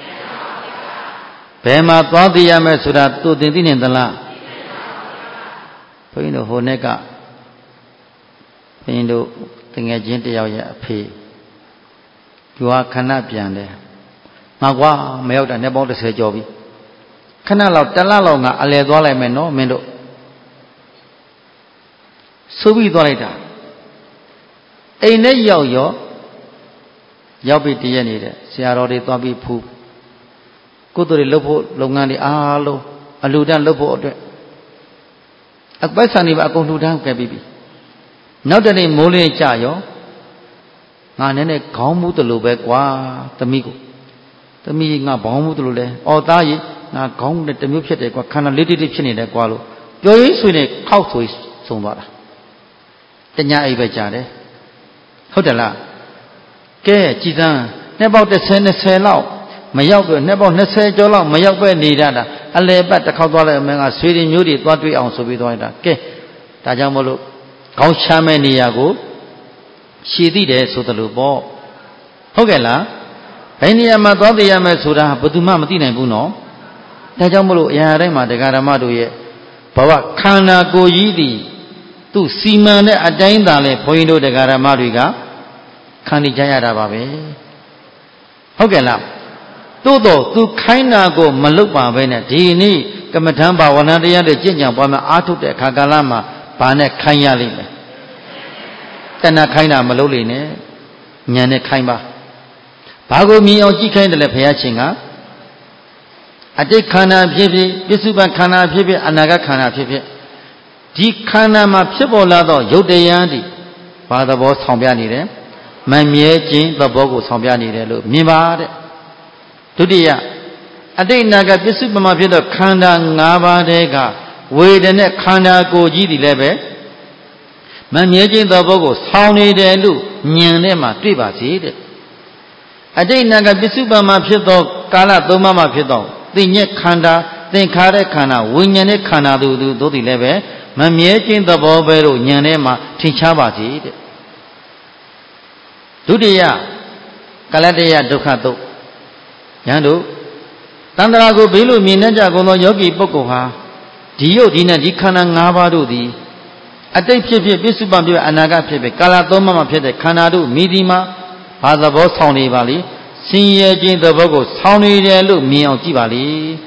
ဘယ်မှာသွားသိရမယ်ဆိုတာသူတင်သိနေသလားဘုန်းကြီးတို့ဟိုနေ့ကဘုန်းကြီးတို့တငယ်ချင်းတယောက်ရဲ့အဖေသူကခဏပြန်တယ်ငါကွာမရောက်တာနှစ်ပေါင်း30ကျော်ပြီခဏလောက်တစ်လလောက်ငါအလဲသွားလိုက်မယ်နော်မင်းတို့ဆိုပြီးသွားလိုက်တာအိမ်နဲ့ရောက်ပြီးတည့်ရနေတဲ့ဆရာတော်တွေသွားပြီးဖူးကုသိုလ်တွေလုပ်ဖို့လုပ်ငန်းတွေအားလုံးအလှူဒန်းလုပ်ဖို့အတွက်အပိုက်ဆံတွေပါအကုန်လှူဒန်းခဲ့ပြီးပြီနောက်တနေ့မိုးလင်းကြရောငါနဲ့ခေါင်းမူးတလို့ပဲကွာသမီးငါဘောင်းမူးတလို့လဲအော်သားကြီးငါခေါင်းနဲ့တမျိုးဖြစ်တယ်ကွာခန္ဓာလေးတိတိဖြစ်နေတယ်ကွာလို့ပြောရင်းဆွေနဲ့ခောက်ဆွေဆုံးသွားတာတညာအိပ်ပဲကြားတယ်ဟုတ်တယ်လားကဲကြည်စမ်းနှစ်ပေါက်20လောက်မရောက်တော့နှစ်ပေါက်20ကျော်လောက်မရောက်ပဲနေရတာအလဲပတ်တစ်ခေါက်သွားလိုက်အမင်းကဆွေတွေမျိုးတွေသွားတွေ့အောင်ဆိုပြီးသွားလိုက်တာကဲဒါကြောင့်မလို့ခေါင်းချမ်းမဲ့နေရာကိုရှည်သိတယ်ဆိုတယ်လို့ပေါ့ဟုတ်ကဲ့လားဘယ်နေရာမှာသွားသိရမယ်ဆိုတာဘယ်သူမှမသိနိုင်ဘူးနော်ဒါကြောင့်မလို့အရာတိုင်းမှာတရားဓမ္မတို့ရဲ့ဘဝခန္ဓာကိုယ်ကြီးသည်သူစီမံတဲ့အတိုင်းသာလဲဘုန်းကြီးတို့တရားဓမ္မတွေကခံနေကြရတာပါပဲဟုတ်ကဲ့လားသို့တော့သူခိုင်းတာကိုမလုပ်ပါပဲနဲ့ဒီနေ့ကမ္မထံဘာဝနာတရားတွေကျင့်ကြံပွားများအားထုတ်တဲ့အခါကာလမှာဘာနဲ့ခိုင်းရလိမ့်မယ်တဏှာခိုင်းတာမလုပ်လိမ့်နဲ့ဉာဏ်နဲ့ခိုင်းပါဘာကိုမြင်အောင်ကြည့်ခိုင်းတယ်လဲဘုရားရှင်ကအတိတ်ခန္ဓာဖြစ်ဖြစ်ပစ္စုပန်ခန္ဓာဖြစ်ဖြစ်အနာဂတ်ခန္ဓာဖြစ်ဖြစ်ဒီခန္ဓာမှာဖြစ်ပေါ်လာသောရုပ်တရားတွေဘာသဘောဆောင်ပြနေတယ်မမြဲခြင်းသဘောကိုဆောင်ပြနေတယ်လို့မြင်ပါတဲ့ဒုတိယအတိတ်နာကပစ္စုပန်မှာဖြစ်သောခန္ဓာ၅ပါးတည်းကဝေဒနဲ့ခန္ဓာကိုယ်ကြီးတွေလည်းပဲမမြဲခြင်းသဘောကိုဆောင်နေတယ်လို့ဉာဏ်နဲ့မှတွေ့ပါစေတဲ့အတိတ်နာကပစ္စုပန်မှာဖြစ်သောကာလ၃ပါးမှာဖြစ်သောသိဉ္ဇခန္ဓာသင်္ခါရခန္ဓာဝိညာဉ်နဲ့ခန္ဓာတို့သည်လည်းပဲမမြဲခြင်းသဘောပဲလို့ဉာဏ်နဲ့မှထင်ရှားပါစေတဲ့ဒုတိယကလတ္တယဒုက္ခတုတ်ဉာဏ်တို့တန္တရာကိုဘေးလို့မြင်တတ်ကြကုန်သောယောဂီပုဂ္ဂိုလ်ဟာဒီယုတ်ဒီနဲ့ဒီခန္ဓာ၅ပါးတို့သည်အတိတ်ဖြစ်ဖြစ်ပစ္စုပန်ဖြစ်ဖြစ်အနာဂတ်ဖြစ်ဖြစ်ကာလသုံးပါးမှာဖြစ်တဲ့ခန္ဓာတို့မိဒီမှာဘာသဘောဆောင်နေပါလိဆင်းရဲခြင်းသဘောကိုဆောင်နေတယ်လို့မြင်အောင်ကြည့်ပါလိ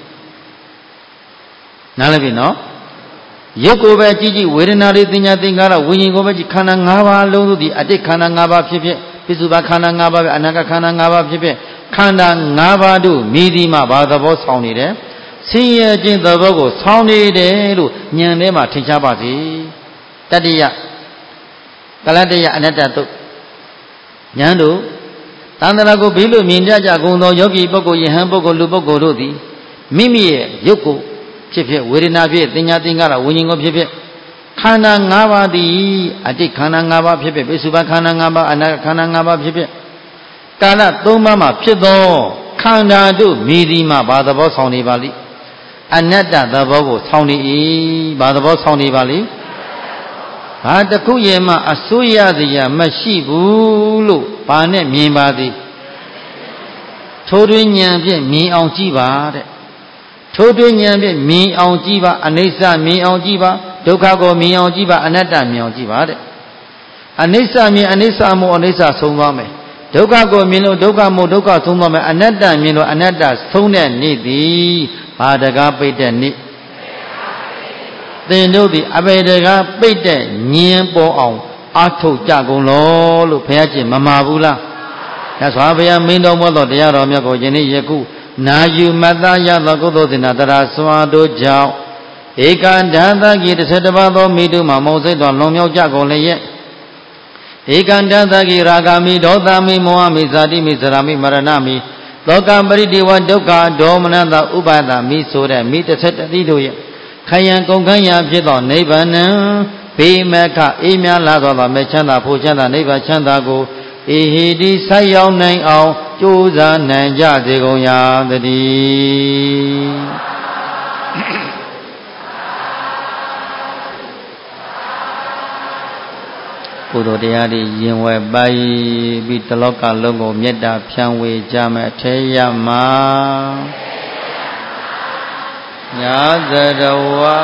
နားလည်ပြီနော်ရုပ်ကိုပဲကြည့်ဝေဒနာတွေသင်ညာသင်္ကာရဝိညာဉ်ကိုပဲကြည့်ခန္ဓာ၅ပါးလုံးတို့သည်အတိတ်ခန္ဓာ၅ပါးဖြစ်ဖြစ်ပစ္စုပန်ခန္ဓာ၅ပါးဖြစ်အနာဂတ်ခန္ဓာ၅ပါးဖြစ်ဖြစ်ခန္ဓာ၅ပါးတို့မိဒီမှာဘာသဘောဆောင်နေတယ်ဆင်းရဲခြင်းသဘောကိုဆောင်နေတယ်လို့ဉာဏ်ထဲမှာထင်ရှားပါစေတတိယကလတ္တယအနတ္တတုတ်ဉာဏ်တို့တန္တရာကိုဘေးလို့မြင်ကြကုန်သောယောဂီပုဂ္ဂိုလ်ယဟန်ပုဂ္ဂိုလ်လူပုဂ္ဂိုလ်တို့သည်မိမိရဲ့ရုပ်ကိုဖြစ်ဖြစ်ဝေဒနာဖြစ်သင်ညာသင်္ကာရဝိညာဉ်ကိုဖြစ်ဖြစ်န္ဓာ၅ပါးသည်အတိတ်ခန္ဓာ၅ပါးဖြစ်ဖြစ်ပိစုပန်ခန္ဓာ၅ပါးအနာခန္ဓာ၅ပါးဖြစ်ဖြစ်ကာလ၃ပါးမှာဖြစ်သောခန္ဓာတို့မြည်သည်မှာဘာသဘောဆောင်နေပါလိအနတ္တသဘောကိုဆောင်နေ၏ဘာသဘောဆောင်နေပါလိဘာတခုရဲ့မှအစိုးရစရာမရှိဘူးလို့ဘာနဲ့မြင်ပါသည်ထိုးတွင်ဉာဏ်ဖြင့်မြင်အောင်ကြည့်ပါတဲ့ထိုးတွင်ဉာဏ်ဖြင့်မြင်အောင်ကြည့်ပါအနိစ္စမြင်အောင်ကြည့်ပါဒုက္ခကိုမြင်အောင်ကြည့်ပါအနတ္တမြင်အောင်ကြည့်ပါတဲ့အနိစ္စမြင်အနိစ္စမို့အနိစ္စဆုံးသွားမယ်ဒုက္ခကိုမြင်လို့ဒုက္ခမို့ဒုက္ခဆုံးသွားမယ်အနတ္တမြင်လို့အနတ္တဆုံးတဲ့နေ့သည်ဘာတကားပိတ်တဲ့နေ့သင်တို့သည်အဘေတကားပိတ်တဲ့ဉာဏ်ပေါ်အောင်အာထုတ်ကြကုန်လောလို့ဘုရားရှင်မမှာဘူးလားမြတ်စွာဘုရားမင်းတော်မူသောတရားတော်မြတ်ကိုယနေ့ယခုနာယူမတ္တရသောကုသိုလ်သင်္နာတရာစွာတို့ကြောင့်ဧကန္တသကိ11ပါးသောမိတုမှာမုံစိတ်တော်လွန်မြောက်ကြကုန်လျက်ဧကန္တသကိရာဂမိဒေါသမိမောဟမိဇာတိမိဇရာမိမရဏမိလောကပရိဒေဝဒုက္ခဒေါမနတဥပါဒမိဆိုတဲ့မိ11တိတို့ရဲ့ခယံကုန်ခန်းရာဖြစ်သောနိဗ္ဗာန်ဘေးမခအေးမြလာသောမေချမ်းသာဖို့ချမ်းသာနိဗ္ဗာန်ချမ်းသာကိုဧဟိတိဆက်ရောက်နိုင်အောင်ကြိုးစားနိုင်ကြစေကုန်ရာတည်းကုသိုလ်တရားတွေရင်ဝယ်ပါyiပြီးတလောကလုံးကိုမေတ္တာဖြန့်ဝေကြမယ်အထေရမှာညာဇရဝါ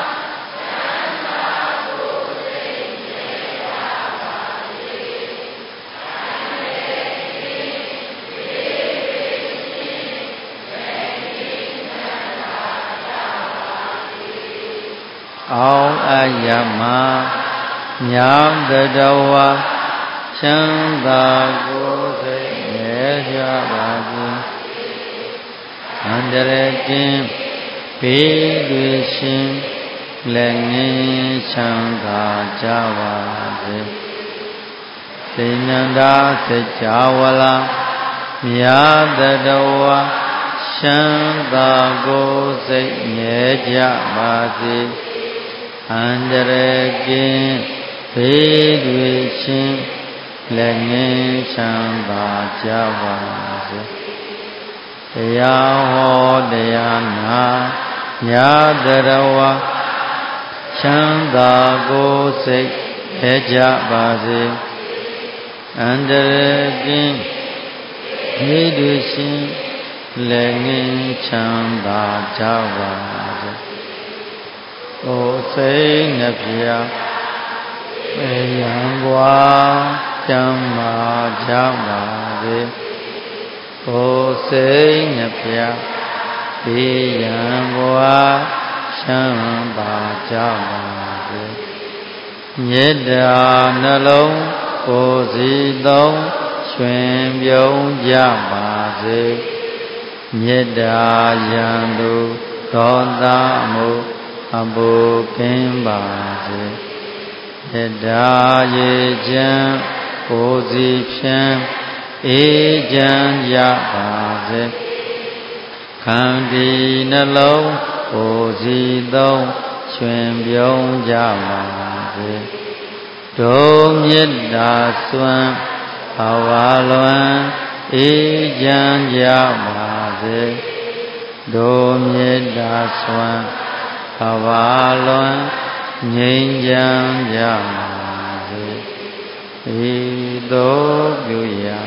အောင်အယမညာတတဝါချမ်းသာကိုယ်စိတ်နေကြပါစေအန္တရာယ်ကင်းဘေးတွေရှင်လက်ငင်းချမ်းသာကြပါစေသိဉ္ဇာစัจ java လာမြတ်တတဝါချမ်းသာကိုယ်စိတ်နေကြပါစေအန္တရာယ်ကင်းဘေးတွေရှင်လက်ငင်းချမ်းသာကြပါစေတရားဟောတရားနာညာတရဝါချမ်းသာကိုယ်စိတ်နေကြပါစေအန္တရာယ်ကင်းဘေးတွေရှင်လက်ငင်းချမ်းသာကြပါစေကိုယ်စိတ်နှပြပေယံဘွာကျမ်းမာကြပါစေကိုယ်စိတ်နှပြပေယံဘွာချမ်းသာကြပါစေမေတ္တာနှလုံးကိုယ်စီသုံးရွှင်ပြုံးကြပါစေမေတ္တာယံသူဒေါသမှုအဘုကင်းပါစေမေတ္တာရေချမ်းကိုယ်စီဖြန်းအေးချမ်းကြပါစေခန္တီနှလုံးကိုယ်စီသုံးရွှင်ပြုံးကြပါစေဒုမေတ္တာစွမ်းဘဝလွန်အေးချမ်းကြပါစေဒုမေတ္တာစွမ်းဘဝလွန်ငြိမ်းချမ်းကြပါစေဤသို့ပြုရာ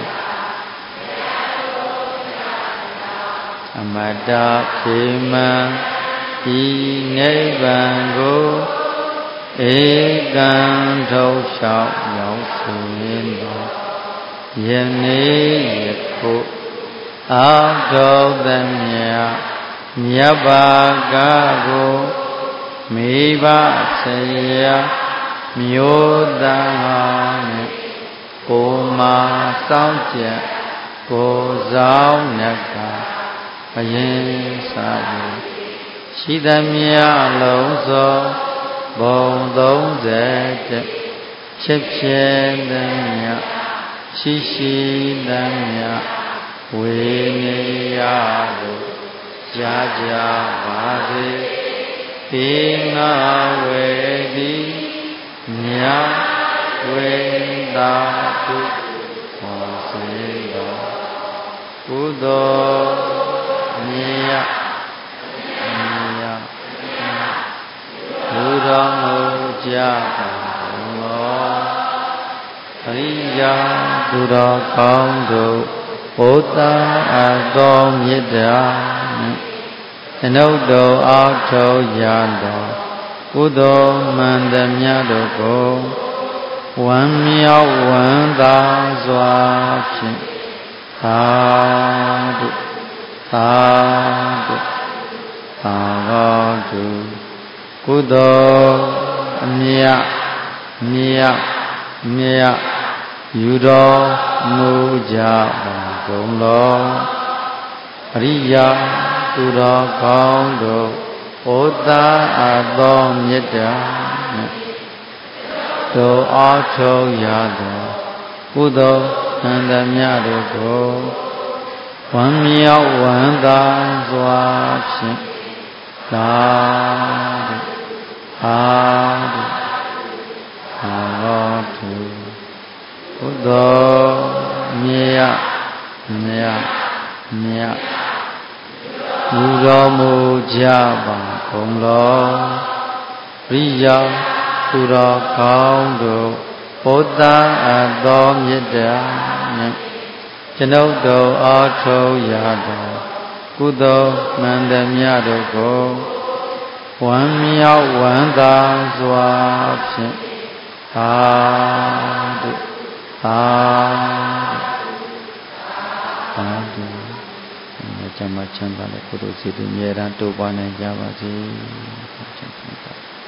အမတ္တခေမံဤနိဗ္ဗာန်ကိုဧကံထုတ်လျှောက်ရောက်စေတော်ယနေ့ယခုအာထုတ်သမျှမြတ်ဘာကကိုမိဘဆရာမျိုးသားနဲ့ကိုမာစောင့်ကြံကိုဆောင်နှကဘယင်စာရှိသမျှလုံးစုံဘုံ30ဖြစ်ဖြစ်သမျှရှိသမျှဝေနေရတို့ကြာကြပါစေသေငါဝေသည်မြတ်ဝိတာတုဟောစေတော်ကုသိုလ်မြတ်ဘုရားမူကြပါလောအရိယာသူတော်ကောင်းတို့ဘုဒ္ဓအသောမေတ္တာနှင့်ကျွန်ုပ်တို့အားထုတ်ရတော်ကုသိုလ်မှန်သမျှတို့ကိုဝမ်းမြောက်ဝမ်းသာစွာဖြင့်သာဓုသာဓုသာဓုကုသိုလ်အမြတ်ယူတော်မူကြပါကုန်လောအရိယာသူတော်ကောင်းတို့ဘုဒ္ဓအသောမေတ္တာနှင့်တို့အားထုတ်ရသောကုသိုလ်သံသမျှတို့ကိုဝမ်းမြောက်ဝမ်းသာစွာဖြင့်သာဓုသာဓုသာဓုကုသိုလ်မြတ်ယူတော်မူကြပါကုန်လောရိယာသူတော်ကောင်းတို့ဘုဒ္ဓအသောမေတ္တာနှင့်ကျွန်ုပ်တို့အားထုတ်ရသောကုသိုလ်မှန်သမျှတို့ကိုဝမ်းမြောက်ဝမ်းသာစွာဖြင့်သာဓုသာဓုကျမ်းမှာချမ်းသာတဲ့ကုသိုလ်စိတ်တွေအမြဲတမ်းတိုးပွားနိုင်ကြပါစေ